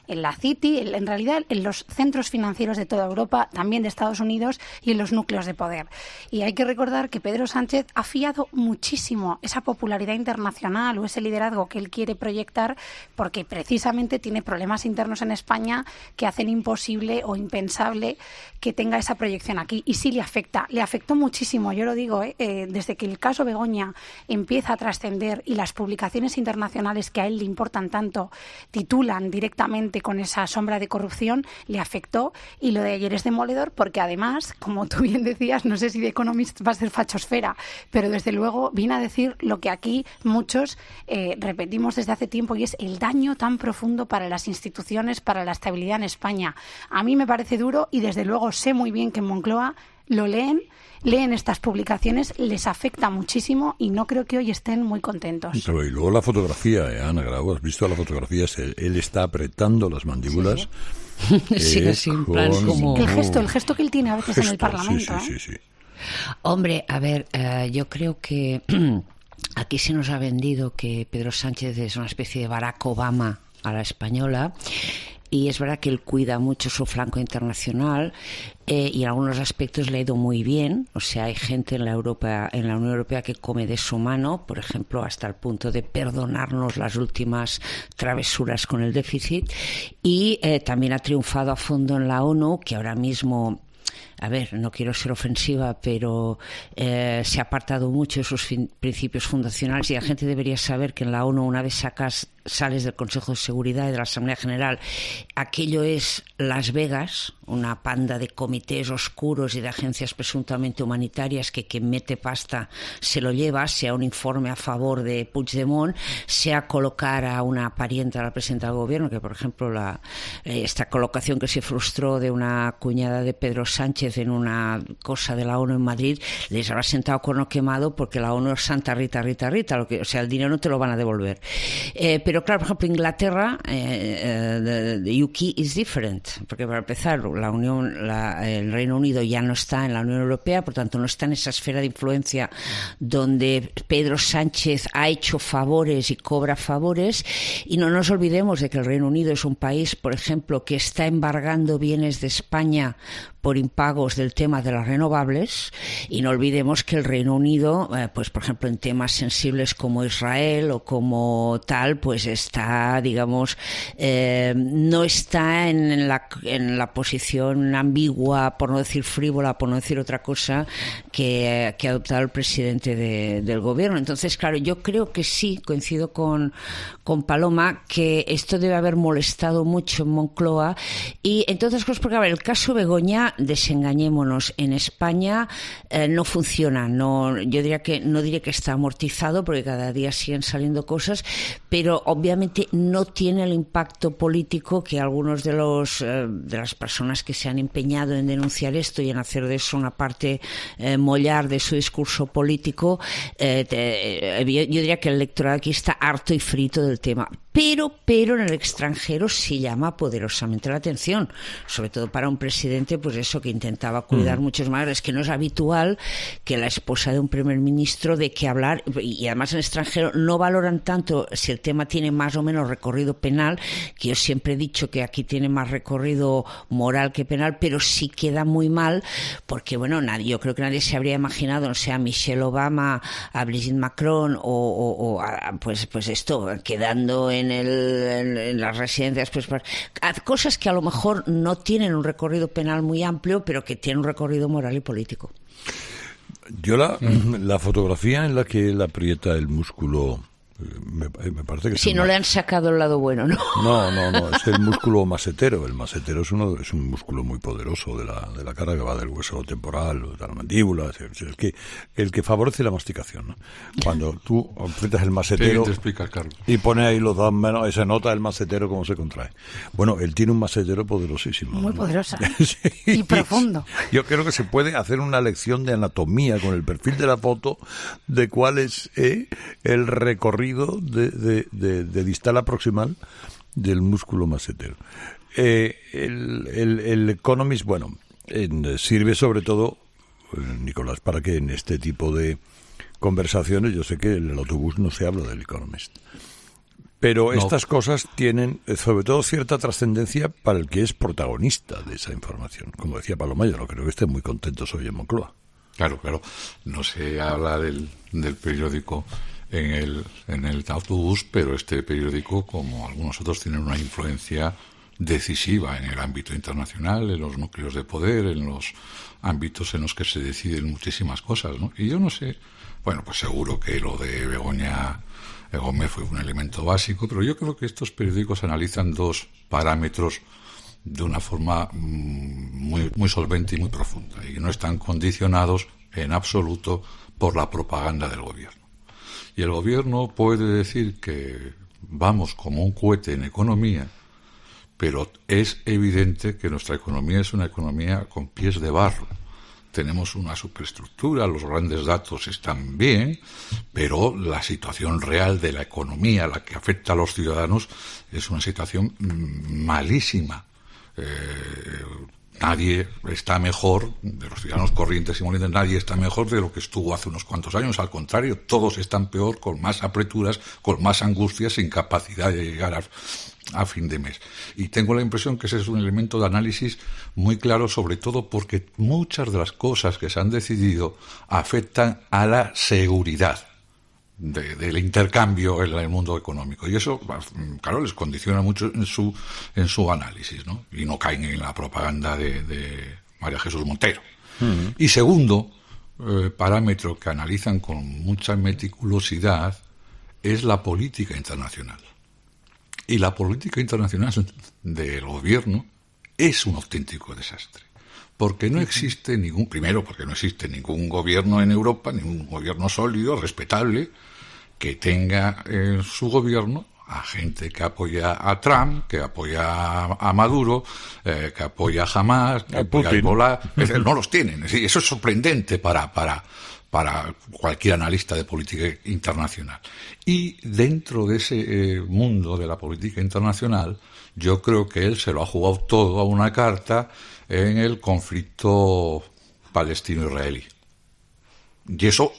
en la City, en, en realidad en los centros financieros de toda Europa, también de Estados Unidos y en los núcleos de poder. Y hay que recordar que Pedro Sánchez ha fiado muchísimo esa popularidad internacional o ese liderazgo que él quiere proyectar porque precisamente tiene problemas internos en España que hacen imposible o impensable que tenga esa proyección aquí. Y sí le afecta, le afectó muchísimo, yo lo digo, ¿eh? Eh, desde que el caso Begoña empieza a trascender y las publicaciones internacionales que a él le importan tanto titulan directamente con esa sombra de corrupción, le afectó. Y lo de ayer es demoledor porque además, como tú bien decías, no sé si The Economist va a ser fachosfera, pero desde luego viene a decir lo que aquí muchos eh, repetimos desde hace tiempo, y es el daño tan profundo para las instituciones, para la estabilidad en España. A mí me parece duro y desde luego sé muy bien que en Moncloa lo leen, leen estas publicaciones, les afecta muchísimo y no creo que hoy estén muy contentos. Pero y luego la fotografía, eh, Ana Grau, ¿has visto la fotografía? Él, él está apretando las mandíbulas. Sí, sí. sí, eh, así, en plan con... como... El gesto, el gesto que él tiene a veces gesto, en el Parlamento. Sí, sí, ¿eh? sí, sí. Hombre, a ver, uh, yo creo que aquí se nos ha vendido que Pedro Sánchez es una especie de Barack Obama a la española. Y es verdad que él cuida mucho su flanco internacional eh, y en algunos aspectos le ha ido muy bien. O sea, hay gente en la Europa, en la Unión Europea que come de su mano, por ejemplo, hasta el punto de perdonarnos las últimas travesuras con el déficit. Y eh, también ha triunfado a fondo en la ONU, que ahora mismo... A ver, no quiero ser ofensiva, pero eh, se ha apartado mucho de sus fin- principios fundacionales y la gente debería saber que en la ONU, una vez sacas, sales del Consejo de Seguridad y de la Asamblea General, aquello es Las Vegas, una panda de comités oscuros y de agencias presuntamente humanitarias que quien mete pasta se lo lleva, sea un informe a favor de Puigdemont, sea colocar a una pariente a la presidenta del gobierno, que por ejemplo la, esta colocación que se frustró de una cuñada de Pedro Sánchez en una cosa de la ONU en Madrid, les habrá sentado corno quemado porque la ONU es Santa Rita, Rita, Rita, lo que, o sea, el dinero no te lo van a devolver. Eh, pero claro, por ejemplo, Inglaterra, eh, the, the U K is different, porque para empezar, la Unión, la, el Reino Unido ya no está en la Unión Europea, por tanto no está en esa esfera de influencia donde Pedro Sánchez ha hecho favores y cobra favores, y no nos olvidemos de que el Reino Unido es un país, por ejemplo, que está embargando bienes de España por impagos del tema de las renovables, y no olvidemos que el Reino Unido, eh, pues por ejemplo en temas sensibles como Israel o como tal, pues está, digamos, eh, no está en la, en la posición ambigua, por no decir frívola, por no decir otra cosa, que, que ha adoptado el presidente de, del gobierno. Entonces, claro, yo creo que sí, coincido con, con Paloma, que esto debe haber molestado mucho en Moncloa, y entre otras cosas, porque a ver, el caso Begoña, desengañémonos, en España eh, no funciona, no, yo diría que no diré que está amortizado porque cada día siguen saliendo cosas, pero obviamente no tiene el impacto político que algunos de los eh, de las personas que se han empeñado en denunciar esto y en hacer de eso una parte eh, mollar de su discurso político. eh, te, eh, yo, yo diría que el electorado aquí está harto y frito del tema. Pero, pero en el extranjero sí llama poderosamente la atención, sobre todo para un presidente, pues eso, que intentaba cuidar mm. muchos más. Es que no es habitual que la esposa de un primer ministro de qué hablar, y además en el extranjero no valoran tanto si el tema tiene más o menos recorrido penal, que yo siempre he dicho que aquí tiene más recorrido moral que penal, pero sí queda muy mal, porque bueno, nadie, yo creo que nadie se habría imaginado, no sé, a Michelle Obama, a Brigitte Macron o, o, o a, pues, pues esto, quedando en En, el, en, en las residencias, pues, pues cosas que a lo mejor no tienen un recorrido penal muy amplio, pero que tienen un recorrido moral y político. Yo la, mm. la fotografía en la que él aprieta el músculo, me, me parece que si no más... le han sacado el lado bueno, ¿no? No, no, no, es el músculo masetero. El masetero es uno es un músculo muy poderoso de la de la cara, que va del hueso temporal, de la mandíbula, es, es que el que favorece la masticación, ¿no? Cuando tú aprietas el masetero te explica, Carlos, y pones ahí los dos menos, se nota el masetero cómo se contrae. Bueno, él tiene un masetero poderosísimo. Muy ¿no? poderoso. Sí. Y profundo. Yo creo que se puede hacer una lección de anatomía con el perfil de la foto de cuál es eh, el recorrido De, de, de, de distal a proximal del músculo masetero. Eh, el, el, el Economist, bueno, en, sirve sobre todo, eh, Nicolás, para que en este tipo de conversaciones, yo sé que en el autobús no se habla del Economist, Pero No. estas cosas tienen, eh, sobre todo, cierta trascendencia para el que es protagonista de esa información. Como decía Paloma, yo no creo que estén muy contentos hoy en Moncloa. Claro, claro. No se habla del, del periódico en el, en el autobús, pero este periódico, como algunos otros, tiene una influencia decisiva en el ámbito internacional, en los núcleos de poder, en los ámbitos en los que se deciden muchísimas cosas, ¿no? Y yo no sé, bueno, pues seguro que lo de Begoña Gómez fue un elemento básico, pero yo creo que estos periódicos analizan dos parámetros de una forma muy, muy solvente y muy profunda, y no están condicionados en absoluto por la propaganda del gobierno. Y el gobierno puede decir que vamos como un cohete en economía, pero es evidente que nuestra economía es una economía con pies de barro. Tenemos una superestructura, los grandes datos están bien, pero la situación real de la economía, la que afecta a los ciudadanos, es una situación malísima. Eh, nadie está mejor, de los ciudadanos corrientes y molientes, nadie está mejor de lo que estuvo hace unos cuantos años. Al contrario, todos están peor, con más apreturas, con más angustias, sin capacidad de llegar a, a fin de mes. Y tengo la impresión que ese es un elemento de análisis muy claro, sobre todo porque muchas de las cosas que se han decidido afectan a la seguridad De, del intercambio en el mundo económico, y eso, claro, les condiciona mucho en su en su análisis, ¿no? Y no caen en la propaganda de, de María Jesús Montero. Uh-huh. Y segundo eh, parámetro que analizan con mucha meticulosidad es la política internacional. Y la política internacional del gobierno es un auténtico desastre. Porque no existe ningún, primero, porque no existe ningún gobierno en Europa, ningún gobierno sólido, respetable, que tenga en su gobierno a gente que apoya a Trump, que apoya a Maduro, eh, que apoya a Hamas, que apoya a Hezbollah. Es decir, no los tienen. Es decir, eso es sorprendente para, para, para cualquier analista de política internacional. Y dentro de ese eh, mundo de la política internacional, yo creo que él se lo ha jugado todo a una carta en el conflicto palestino-israelí. Y eso,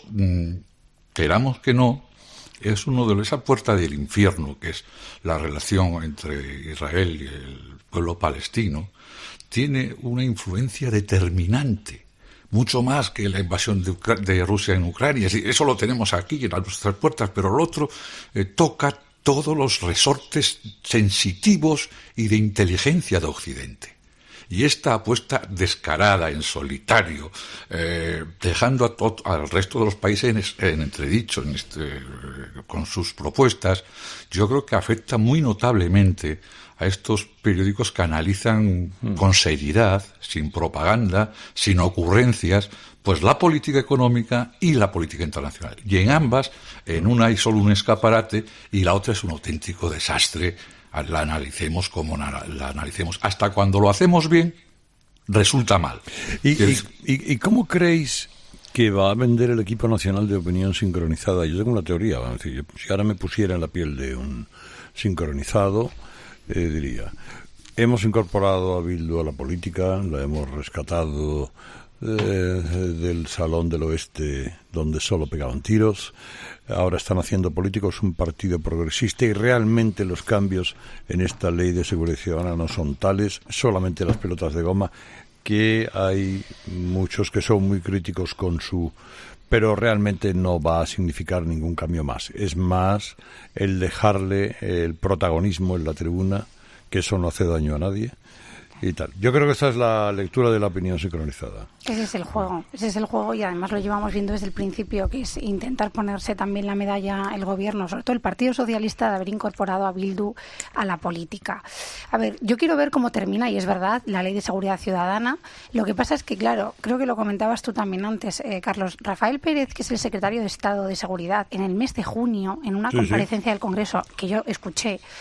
queramos que no, es uno de esa puerta del infierno, que es la relación entre Israel y el pueblo palestino, tiene una influencia determinante, mucho más que la invasión de, Ucra- de Rusia en Ucrania. Es decir, eso lo tenemos aquí en nuestras puertas, pero el otro eh, toca todos los resortes sensitivos y de inteligencia de Occidente. Y esta apuesta descarada, en solitario, eh, dejando a to- al resto de los países en, en entredicho en este, eh, con sus propuestas, yo creo que afecta muy notablemente a estos periódicos que analizan mm. con seriedad, sin propaganda, sin ocurrencias, pues la política económica y la política internacional. Y en ambas, en una hay solo un escaparate y la otra es un auténtico desastre. La analicemos como la, la analicemos. Hasta cuando lo hacemos bien, resulta mal. ¿Y, y, y, ¿Y cómo creéis que va a vender el equipo nacional de opinión sincronizada? Yo tengo una teoría. Vamos a decir, si ahora me pusiera en la piel de un sincronizado, eh, diría, hemos incorporado a Bildu a la política, la hemos rescatado eh, del Salón del Oeste donde solo pegaban tiros. Ahora están haciendo políticos un partido progresista y realmente los cambios en esta ley de seguridad ciudadana no son tales, solamente las pelotas de goma, que hay muchos que son muy críticos con su... pero realmente no va a significar ningún cambio más. Es más el dejarle el protagonismo en la tribuna, que eso no hace daño a nadie. Y tal. Yo creo que esta es la lectura de la opinión sincronizada. Ese es el juego, ese es el juego y además lo llevamos viendo desde el principio, que es intentar ponerse también la medalla el gobierno, sobre todo el Partido Socialista, de haber incorporado a Bildu a la política. A ver, yo quiero ver cómo termina, y es verdad, la Ley de Seguridad Ciudadana. Lo que pasa es que, claro, creo que lo comentabas tú también antes, eh, Carlos, Rafael Pérez, que es el secretario de Estado de Seguridad, en el mes de junio, en una sí, comparecencia sí. del Congreso que yo escuché,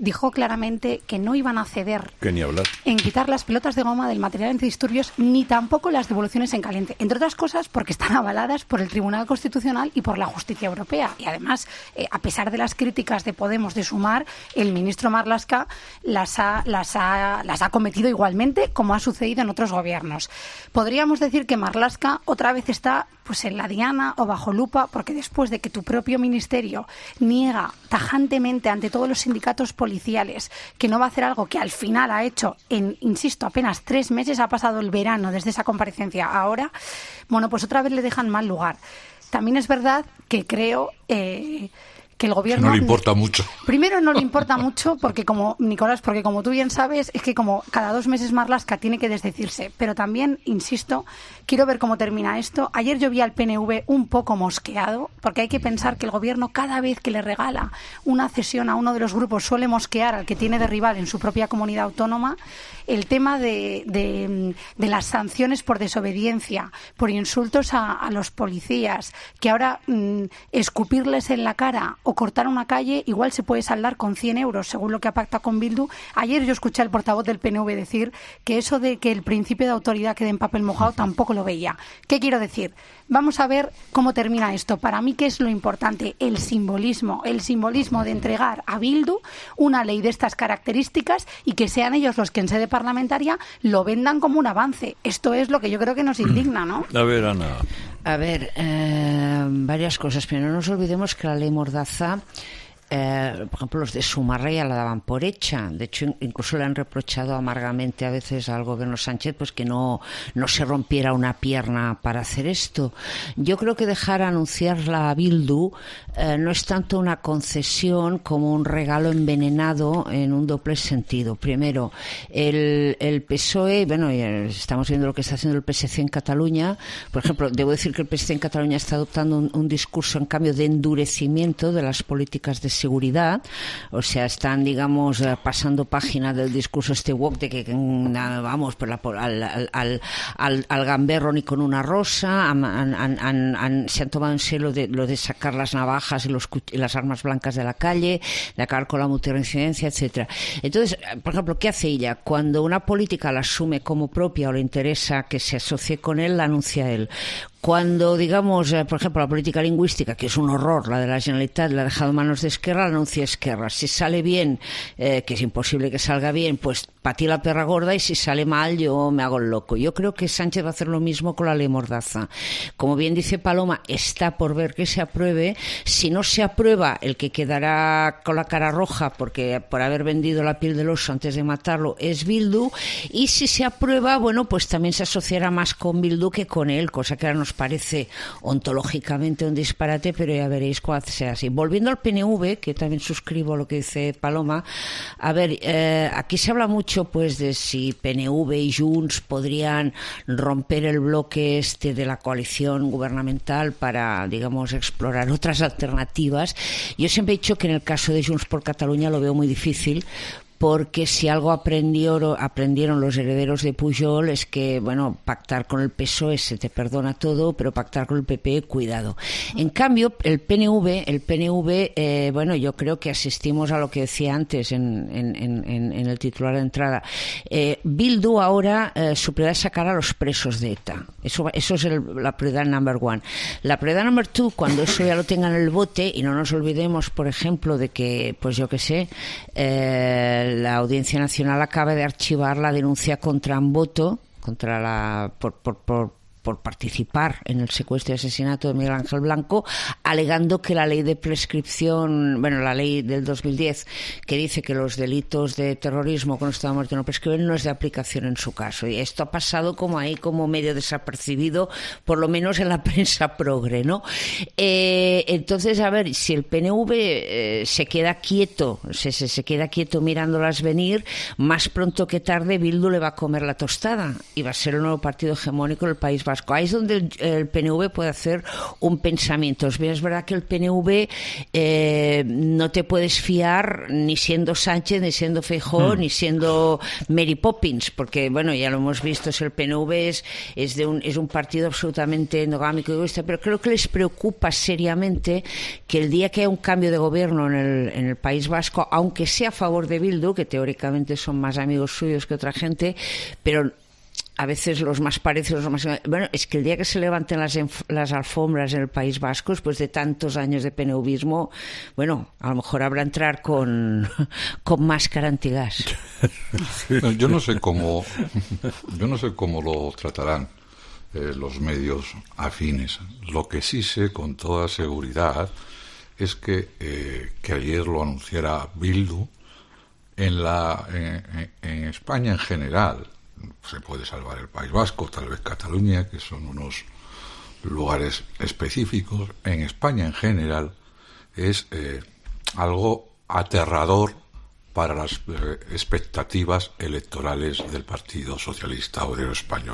dijo claramente que no iban a ceder que ni hablar. en quitar las pelotas de goma del material antidisturbios, ni tampoco las devoluciones en caliente. Entre otras cosas, porque están avaladas por el Tribunal Constitucional y por la justicia europea. Y además, eh, a pesar de las críticas de Podemos de Sumar, el ministro Marlaska las ha, las ha, las ha cometido igualmente, como ha sucedido en otros gobiernos. Podríamos decir que Marlaska otra vez está pues en la diana o bajo lupa, porque después de que tu propio ministerio niega tajantemente ante todos los sindicatos policiales que no va a hacer algo que al final ha hecho en, insisto, apenas tres meses, ha pasado el verano desde esa comparecencia a ahora, bueno, pues otra vez le dejan mal lugar. También es verdad que creo eh, que el gobierno... No le importa mucho. Primero, no le importa mucho porque como, Nicolás, porque como tú bien sabes, es que como cada dos meses Marlaska tiene que desdecirse. Pero también, insisto, quiero ver cómo termina esto. Ayer yo vi al P N V un poco mosqueado, porque hay que pensar que el gobierno cada vez que le regala una cesión a uno de los grupos suele mosquear al que tiene de rival en su propia comunidad autónoma. El tema de, de, de las sanciones por desobediencia, por insultos a, a los policías, que ahora mmm, escupirles en la cara o cortar una calle igual se puede saldar con cien euros, según lo que ha pactado con Bildu. Ayer yo escuché al portavoz del P N V decir que eso de que el principio de autoridad quede en papel mojado tampoco lo veía. ¿Qué quiero decir? Vamos a ver cómo termina esto. Para mí, ¿qué es lo importante? El simbolismo. El simbolismo de entregar a Bildu una ley de estas características y que sean ellos los que en sede parlamentaria lo vendan como un avance. Esto es lo que yo creo que nos indigna, ¿no? A ver, Ana. A ver, eh, varias cosas. Pero no nos olvidemos que la ley Mordaza, Eh, por ejemplo, los de Sumarra ya la daban por hecha. De hecho, incluso le han reprochado amargamente a veces al gobierno Sánchez pues que no, no se rompiera una pierna para hacer esto. Yo creo que dejar anunciarla a Bildu eh, no es tanto una concesión como un regalo envenenado en un doble sentido. Primero, el, el P S O E, bueno, estamos viendo lo que está haciendo el P S C en Cataluña. Por ejemplo, debo decir que el P S C en Cataluña está adoptando un, un discurso, en cambio, de endurecimiento de las políticas de seguridad, o sea, están, digamos, pasando página del discurso este woke de que, vamos, por la, por, al, al, al, al gamberro ni con una rosa, han, han, han, han, se han tomado en serio lo de, lo de sacar las navajas y, los, y las armas blancas de la calle, de acabar con la multireincidencia, etcétera. Entonces, por ejemplo, ¿qué hace ella? Cuando una política la asume como propia o le interesa que se asocie con él, la anuncia él. Cuando, digamos, eh, por ejemplo, la política lingüística, que es un horror, la de la Generalitat, la ha dejado en manos de Esquerra, la anuncia Esquerra. Si sale bien, eh, que es imposible que salga bien, pues para ti la perra gorda, y si sale mal, yo me hago el loco. Yo creo que Sánchez va a hacer lo mismo con la ley Mordaza. Como bien dice Paloma, está por ver que se apruebe. Si no se aprueba, el que quedará con la cara roja porque por haber vendido la piel del oso antes de matarlo es Bildu. Y si se aprueba, bueno, pues también se asociará más con Bildu que con él, cosa que ahora nos parece ontológicamente un disparate, pero ya veréis cuando sea así. Volviendo al P N V, que también suscribo lo que dice Paloma, a ver, eh, aquí se habla mucho pues de si P N V y Junts podrían romper el bloque este de la coalición gubernamental para, digamos, explorar otras alternativas. Yo siempre he dicho que en el caso de Junts por Cataluña lo veo muy difícil, porque si algo aprendió, aprendieron los herederos de Pujol es que, bueno, pactar con el P S O E se te perdona todo, pero pactar con el P P, cuidado. En cambio, el P N V, el P N V, eh, bueno, yo creo que asistimos a lo que decía antes en, en, en, en el titular de entrada. Eh, Bildu ahora, eh, su prioridad es sacar a los presos de ETA. Eso, eso es el, la prioridad number one. La prioridad number two, cuando eso ya lo tengan en el bote, y no nos olvidemos, por ejemplo, de que, pues yo qué sé, eh, la Audiencia Nacional acaba de archivar la denuncia contra Amboto, contra la por, por, por, por participar en el secuestro y asesinato de Miguel Ángel Blanco, alegando que la ley de prescripción, bueno, la ley del dos mil diez, que dice que los delitos de terrorismo con estado de muerte no prescriben, no es de aplicación en su caso. Y esto ha pasado como ahí, como medio desapercibido, por lo menos en la prensa progre, ¿no? Eh, entonces, a ver, si el P N V eh, se queda quieto, se, se, se queda quieto mirándolas venir, más pronto que tarde Bildu le va a comer la tostada y va a ser el nuevo partido hegemónico del País Vasco Vasco. Ahí es donde el, el P N V puede hacer un pensamiento. Es verdad que el P N V eh, no te puedes fiar ni siendo Sánchez, ni siendo Feijóo, mm. ni siendo Mary Poppins, porque, bueno, ya lo hemos visto, es el P N V es, es, de un, es un partido absolutamente endogámico y egoísta, pero creo que les preocupa seriamente que el día que haya un cambio de gobierno en el, en el País Vasco, aunque sea a favor de Bildu, que teóricamente son más amigos suyos que otra gente, pero a veces los más parecidos, los más... Bueno, es que el día que se levanten las, las alfombras en el País Vasco, después de tantos años de PNVismo, bueno, a lo mejor habrá entrar con, con máscara antigas. Yo no sé cómo, yo no sé cómo lo tratarán eh, los medios afines. Lo que sí sé con toda seguridad es que, eh, que ayer lo anunciara Bildu, en, la, en, en España en general, se puede salvar el País Vasco, tal vez Cataluña, que son unos lugares específicos. En España en general es eh, algo aterrador para las eh, expectativas electorales del Partido Socialista Obrero Español.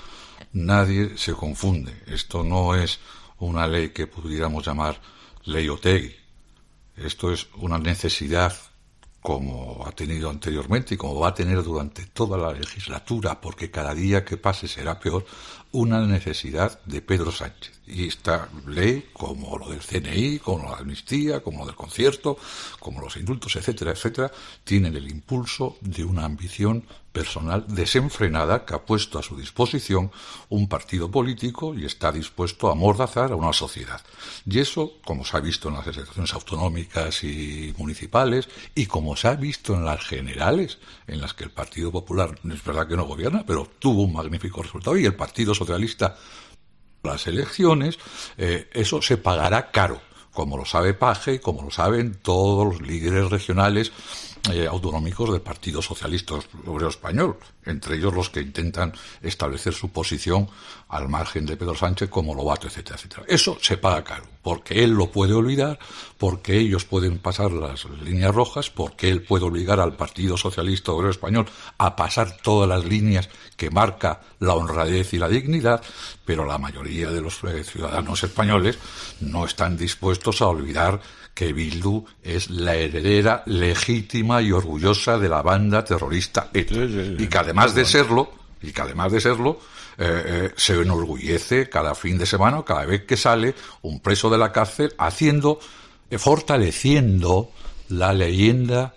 Nadie se confunde. Esto no es una ley que pudiéramos llamar ley Otegi. Esto es una necesidad, como ha tenido anteriormente y como va a tener durante toda la legislatura, porque cada día que pase será peor, una necesidad de Pedro Sánchez. Y esta ley, como lo del C N I, como la amnistía, como lo del concierto, como los indultos, etcétera, etcétera, tienen el impulso de una ambición personal desenfrenada que ha puesto a su disposición un partido político y está dispuesto a amordazar a una sociedad. Y eso, como se ha visto en las elecciones autonómicas y municipales, y como se ha visto en las generales, en las que el Partido Popular, es verdad que no gobierna, pero tuvo un magnífico resultado, y el Partido Socialista, las elecciones, eh, eso se pagará caro, como lo sabe Paje y como lo saben todos los líderes regionales eh, autonómicos del Partido Socialista Obrero Español, entre ellos los que intentan establecer su posición al margen de Pedro Sánchez como Lobato, etcétera, etcétera. Eso se paga caro, porque él lo puede olvidar, porque ellos pueden pasar las líneas rojas, porque él puede obligar al Partido Socialista Obrero Español a pasar todas las líneas que marca la honradez y la dignidad, pero la mayoría de los eh, ciudadanos españoles no están dispuestos a olvidar que Bildu es la heredera legítima y orgullosa de la banda terrorista ETA, sí, sí, sí. y que además de serlo, y que además de serlo, eh, eh, se enorgullece cada fin de semana o cada vez que sale un preso de la cárcel haciendo, eh, fortaleciendo la leyenda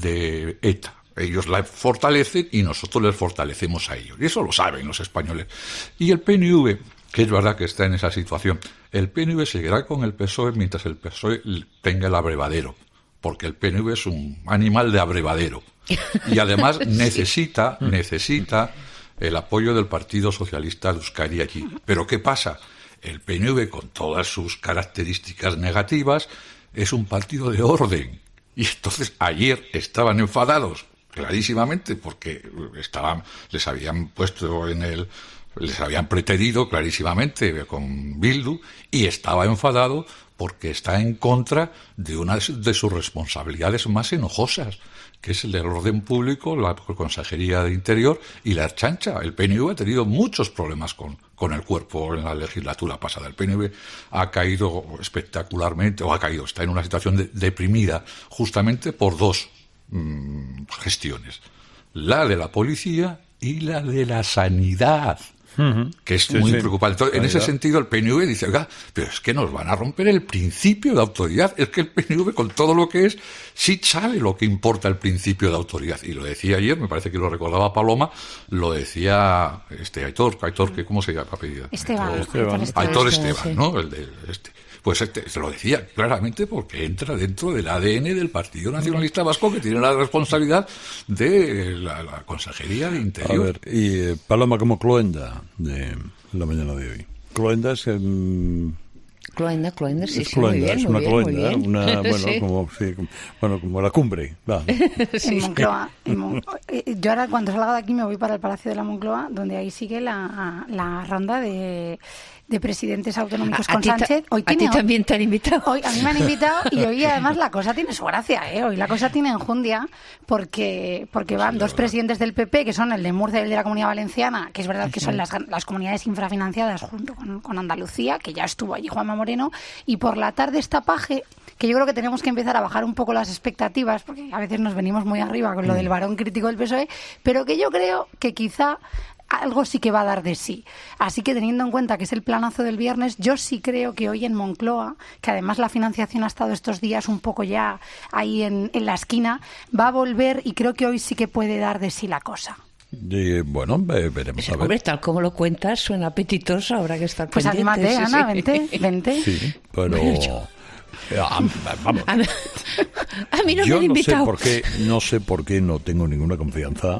de ETA. Ellos la fortalecen y nosotros les fortalecemos a ellos. Y eso lo saben los españoles. Y el P N V, que es verdad que está en esa situación, el P N V seguirá con el P S O E mientras el P S O E tenga el abrevadero, porque el P N V es un animal de abrevadero. Y además necesita, necesita el apoyo del Partido Socialista de Euskadi allí. Pero ¿qué pasa? El P N V, con todas sus características negativas, es un partido de orden. Y entonces ayer estaban enfadados, clarísimamente, porque estaban, les habían puesto en el... les habían preterido clarísimamente con Bildu, y estaba enfadado porque está en contra de una de sus responsabilidades más enojosas, que es el del orden público, la Consejería de Interior y la Ertzaintza. El P N V ha tenido muchos problemas con, con el cuerpo en la legislatura pasada. El P N V ha caído espectacularmente, o ha caído, está en una situación de, deprimida, justamente por dos mmm, gestiones. La de la policía y la de la sanidad. Uh-huh. Que es sí, muy sí. preocupante. Entonces, en ese sentido, el P N V dice, oiga, pero es que nos van a romper el principio de autoridad. Es que el P N V, con todo lo que es, sí sabe lo que importa el principio de autoridad. Y lo decía ayer, me parece que lo recordaba Paloma, lo decía este Aitor, Aitor, que ¿cómo se llama? Esteban. Esteban, Esteban, Aitor Esteban, sí. ¿no? El de este. Pues este, se lo decía claramente porque entra dentro del A D N del Partido Nacionalista Vasco, que tiene la responsabilidad de la, la Consejería de Interior. A ver, y eh, Paloma, como Cloenda de la mañana de hoy. Cloenda es... Eh, Cloenda, Cloenda, sí, es sí, Cloenda, muy bien, es muy una bien, Cloenda, muy bien. una, bueno, sí. como, sí, bueno, como la cumbre, va. Sí. En Moncloa. En Mon... Yo ahora, cuando salga de aquí, me voy para el Palacio de la Moncloa, donde ahí sigue la, la ronda de... de presidentes autonómicos A- a con ti ta- Sánchez. Hoy a ti tiene, también te han invitado. Hoy, a mí me han invitado y hoy además la cosa tiene su gracia, ¿eh? Hoy la cosa tiene enjundia porque, porque van dos presidentes del P P, que son el de Murcia y el de la Comunidad Valenciana, que es verdad que son las, las comunidades infrafinanciadas junto con, con Andalucía, que ya estuvo allí Juanma Moreno, y por la tarde esta paje, que yo creo que tenemos que empezar a bajar un poco las expectativas, porque a veces nos venimos muy arriba con lo del varón crítico del P S O E, pero que yo creo que quizá algo sí que va a dar de sí. Así que teniendo en cuenta que es el planazo del viernes, yo sí creo que hoy en Moncloa, que además la financiación ha estado estos días un poco ya ahí en, en la esquina, va a volver y creo que hoy sí que puede dar de sí la cosa. Y, bueno, eh, veremos a ver. Hombre, tal como lo cuentas, suena apetitoso, habrá que estar Pues pendientes. anímate, sí, Ana, sí. vente, vente. Sí, pero... Bueno, yo- Eh, a- vamos. A, a mí no Yo me han no sé invitado. por qué, no sé por qué no tengo ninguna confianza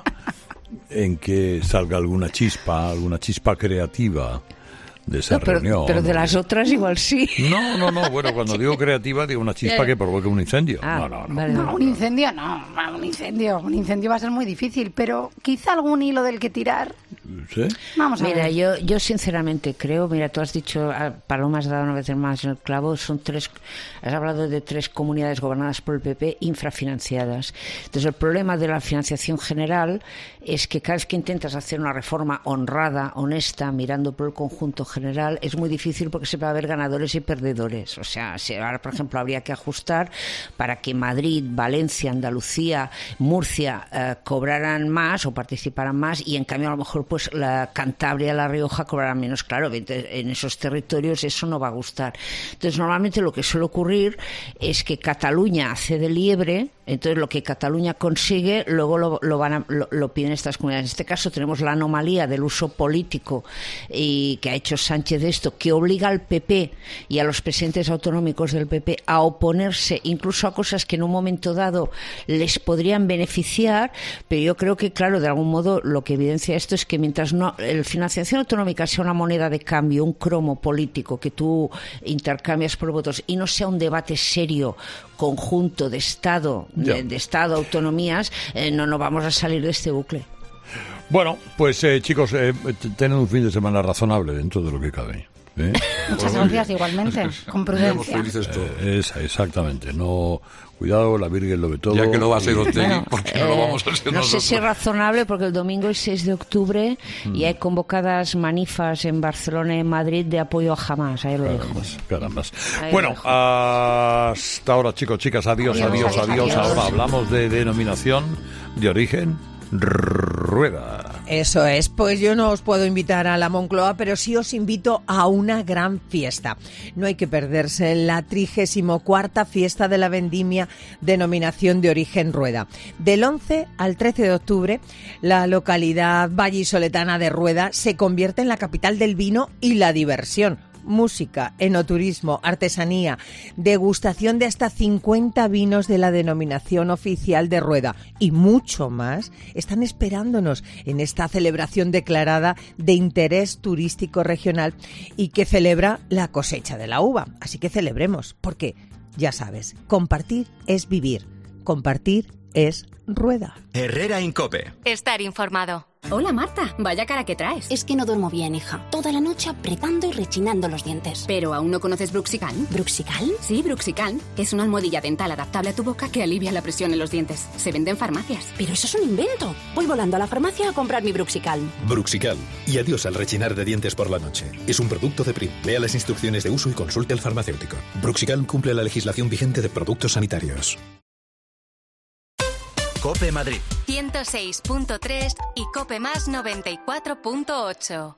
en que salga alguna chispa, alguna chispa creativa de esa No, pero, reunión. pero de las otras igual sí. No, no, no, bueno, cuando digo creativa digo una chispa Ya. que provoque un incendio. Ah, no, no, no. vale, No, vale. un incendio no, un incendio, un incendio va a ser muy difícil, pero quizá algún hilo del que tirar. ¿Sí? Vamos a Mira, ver. yo, yo sinceramente creo, mira, tú has dicho, ah, Paloma has dado una vez más en el clavo, son tres, has hablado de tres comunidades gobernadas por el P P infrafinanciadas. Entonces el problema de la financiación general es que cada vez que intentas hacer una reforma honrada, honesta, mirando por el conjunto general, es muy difícil porque se va a ver ganadores y perdedores. O sea, si ahora, por ejemplo, habría que ajustar para que Madrid, Valencia, Andalucía, Murcia eh, cobraran más o participaran más y en cambio a lo mejor pues la Cantabria, La Rioja cobrarán menos. Claro, en esos territorios eso no va a gustar. Entonces normalmente lo que suele ocurrir es que Cataluña hace de liebre, entonces lo que Cataluña consigue luego lo, lo, van a, lo, lo piden estas comunidades. En este caso tenemos la anomalía del uso político y que ha hecho Sánchez de esto, que obliga al P P y a los presidentes autonómicos del P P a oponerse incluso a cosas que en un momento dado les podrían beneficiar, pero yo creo que, claro, de algún modo lo que evidencia esto es que mientras no la financiación autonómica sea una moneda de cambio, un cromo político que tú intercambias por votos y no sea un debate serio, conjunto de Estado, de, de Estado, autonomías, eh, no nos vamos a salir de este bucle. Bueno, pues eh, chicos, eh, tened un fin de semana razonable dentro de lo que cabe. ¿eh? Muchas gracias igualmente, con prudencia. Eh, esa, exactamente. No, cuidado, la Virgen lo ve todo. Ya que no va a ser Otegi, Bueno, porque no lo eh, vamos a hacer no nosotros. sé si es razonable porque el domingo es seis de octubre Mm. y hay convocadas manifas en Barcelona y en Madrid de apoyo a Jamás. Ahí lo dejo. Carambas, carambas. Ahí Bueno, lo dejo. hasta ahora, chicos, chicas, adiós, adiós, Adiós, adiós. adiós. Ahora hablamos de denominación de origen Rueda. Eso es, pues yo no os puedo invitar a la Moncloa, pero sí os invito a una gran fiesta. No hay que perderse la trigésimo cuarta fiesta de la vendimia denominación de origen Rueda. Del once al trece de octubre, la localidad vallisoletana de Rueda se convierte en la capital del vino y la diversión. Música, enoturismo, artesanía, degustación de hasta cincuenta vinos de la denominación oficial de Rueda y mucho más están esperándonos en esta celebración declarada de interés turístico regional y que celebra la cosecha de la uva. Así que celebremos, porque ya sabes, compartir es vivir, compartir es Rueda. Herrera Incope. Estar informado. Hola Marta, vaya cara que traes. Es que no duermo bien, hija. Toda la noche apretando y rechinando los dientes. ¿Pero aún no conoces Bruxican? ¿Bruxical? Sí, Bruxican. Es una almohadilla dental adaptable a tu boca que alivia la presión en los dientes. Se vende en farmacias. Pero eso es un invento. Voy volando a la farmacia a comprar mi Bruxical. Bruxical. Y adiós al rechinar de dientes por la noche. Es un producto de Prim. Lea las instrucciones de uso y consulte al farmacéutico. Bruxical cumple la legislación vigente de productos sanitarios. Cope Madrid. ciento seis punto tres y Cope Más noventa y cuatro punto ocho.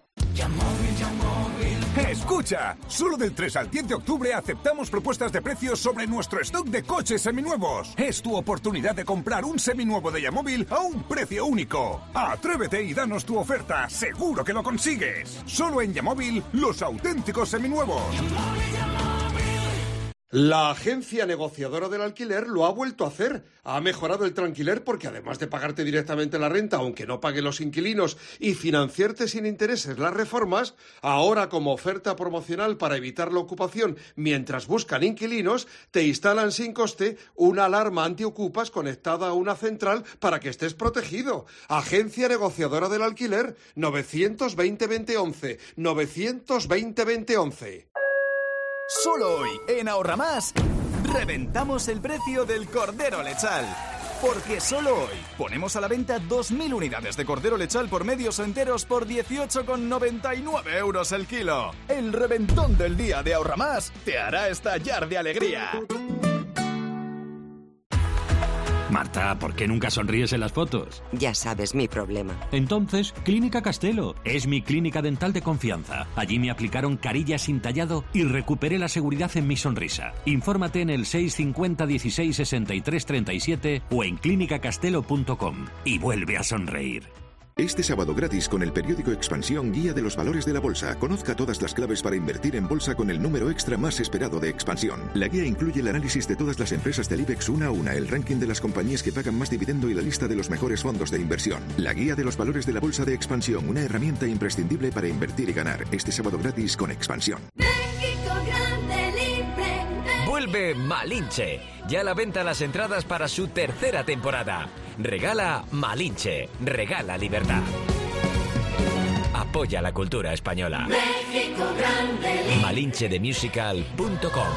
Escucha, solo del tres al diez de octubre aceptamos propuestas de precios sobre nuestro stock de coches seminuevos. Es tu oportunidad de comprar un seminuevo de Yamóvil a un precio único. Atrévete y danos tu oferta, seguro que lo consigues. Solo en Yamóvil, los auténticos seminuevos. La agencia negociadora del alquiler lo ha vuelto a hacer. Ha mejorado el tranquiler porque además de pagarte directamente la renta, aunque no paguen los inquilinos, y financiarte sin intereses las reformas, ahora como oferta promocional para evitar la ocupación mientras buscan inquilinos, te instalan sin coste una alarma antiocupas conectada a una central para que estés protegido. Agencia negociadora del alquiler, novecientos veinte veinte once, novecientos veinte veinte once. Solo hoy, en Ahorra Más, reventamos el precio del cordero lechal. Porque solo hoy ponemos a la venta dos mil unidades de cordero lechal por medios o enteros por dieciocho con noventa y nueve euros el kilo. El reventón del día de Ahorra Más te hará estallar de alegría. Marta, ¿por qué nunca sonríes en las fotos? Ya sabes mi problema. Entonces, Clínica Castelo. Es mi clínica dental de confianza. Allí me aplicaron carillas sin tallado y recuperé la seguridad en mi sonrisa. Infórmate en el seis cincuenta dieciséis sesenta y tres treinta y siete o en clínica castelo punto com y vuelve a sonreír. Este sábado gratis con el periódico Expansión, Guía de los Valores de la Bolsa. Conozca todas las claves para invertir en bolsa con el número extra más esperado de Expansión. La guía incluye el análisis de todas las empresas del IBEX una a una, el ranking de las compañías que pagan más dividendo y la lista de los mejores fondos de inversión. La Guía de los Valores de la Bolsa de Expansión, una herramienta imprescindible para invertir y ganar. Este sábado gratis con Expansión. Vuelve Malinche. Ya a la venta las entradas para su tercera temporada. Regala Malinche. Regala libertad. Apoya la cultura española. México grande. malinche de musical punto com.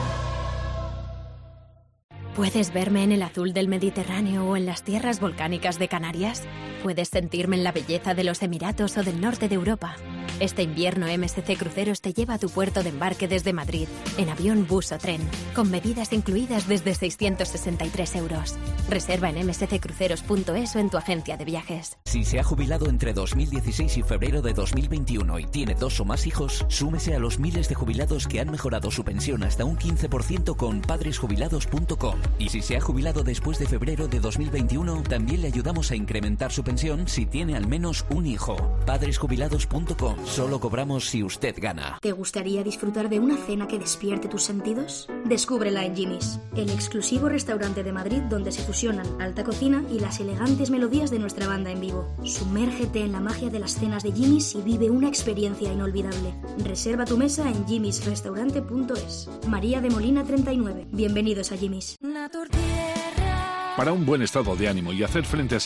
¿Puedes verme en el azul del Mediterráneo o en las tierras volcánicas de Canarias? ¿Puedes sentirme en la belleza de los Emiratos o del norte de Europa? Este invierno M S C Cruceros te lleva a tu puerto de embarque desde Madrid, en avión, bus o tren, con bebidas incluidas desde seiscientos sesenta y tres euros. Reserva en eme ese ce cruceros punto es o en tu agencia de viajes. Si se ha jubilado entre dos mil dieciséis y febrero de dos mil veintiuno y tiene dos o más hijos, súmese a los miles de jubilados que han mejorado su pensión hasta un quince por ciento con padres jubilados punto com. Y si se ha jubilado después de febrero de dos mil veintiuno, también le ayudamos a incrementar su pensión si tiene al menos un hijo. padres jubilados punto com. Solo cobramos si usted gana. ¿Te gustaría disfrutar de una cena que despierte tus sentidos? Descúbrela en Jimmy's, el exclusivo restaurante de Madrid donde se fusionan alta cocina y las elegantes melodías de nuestra banda en vivo. Sumérgete en la magia de las cenas de Jimmy's y vive una experiencia inolvidable. Reserva tu mesa en jimmys restaurante punto es. María de Molina treinta y nueve. Bienvenidos a Jimmy's. Para un buen estado de ánimo y hacer frente a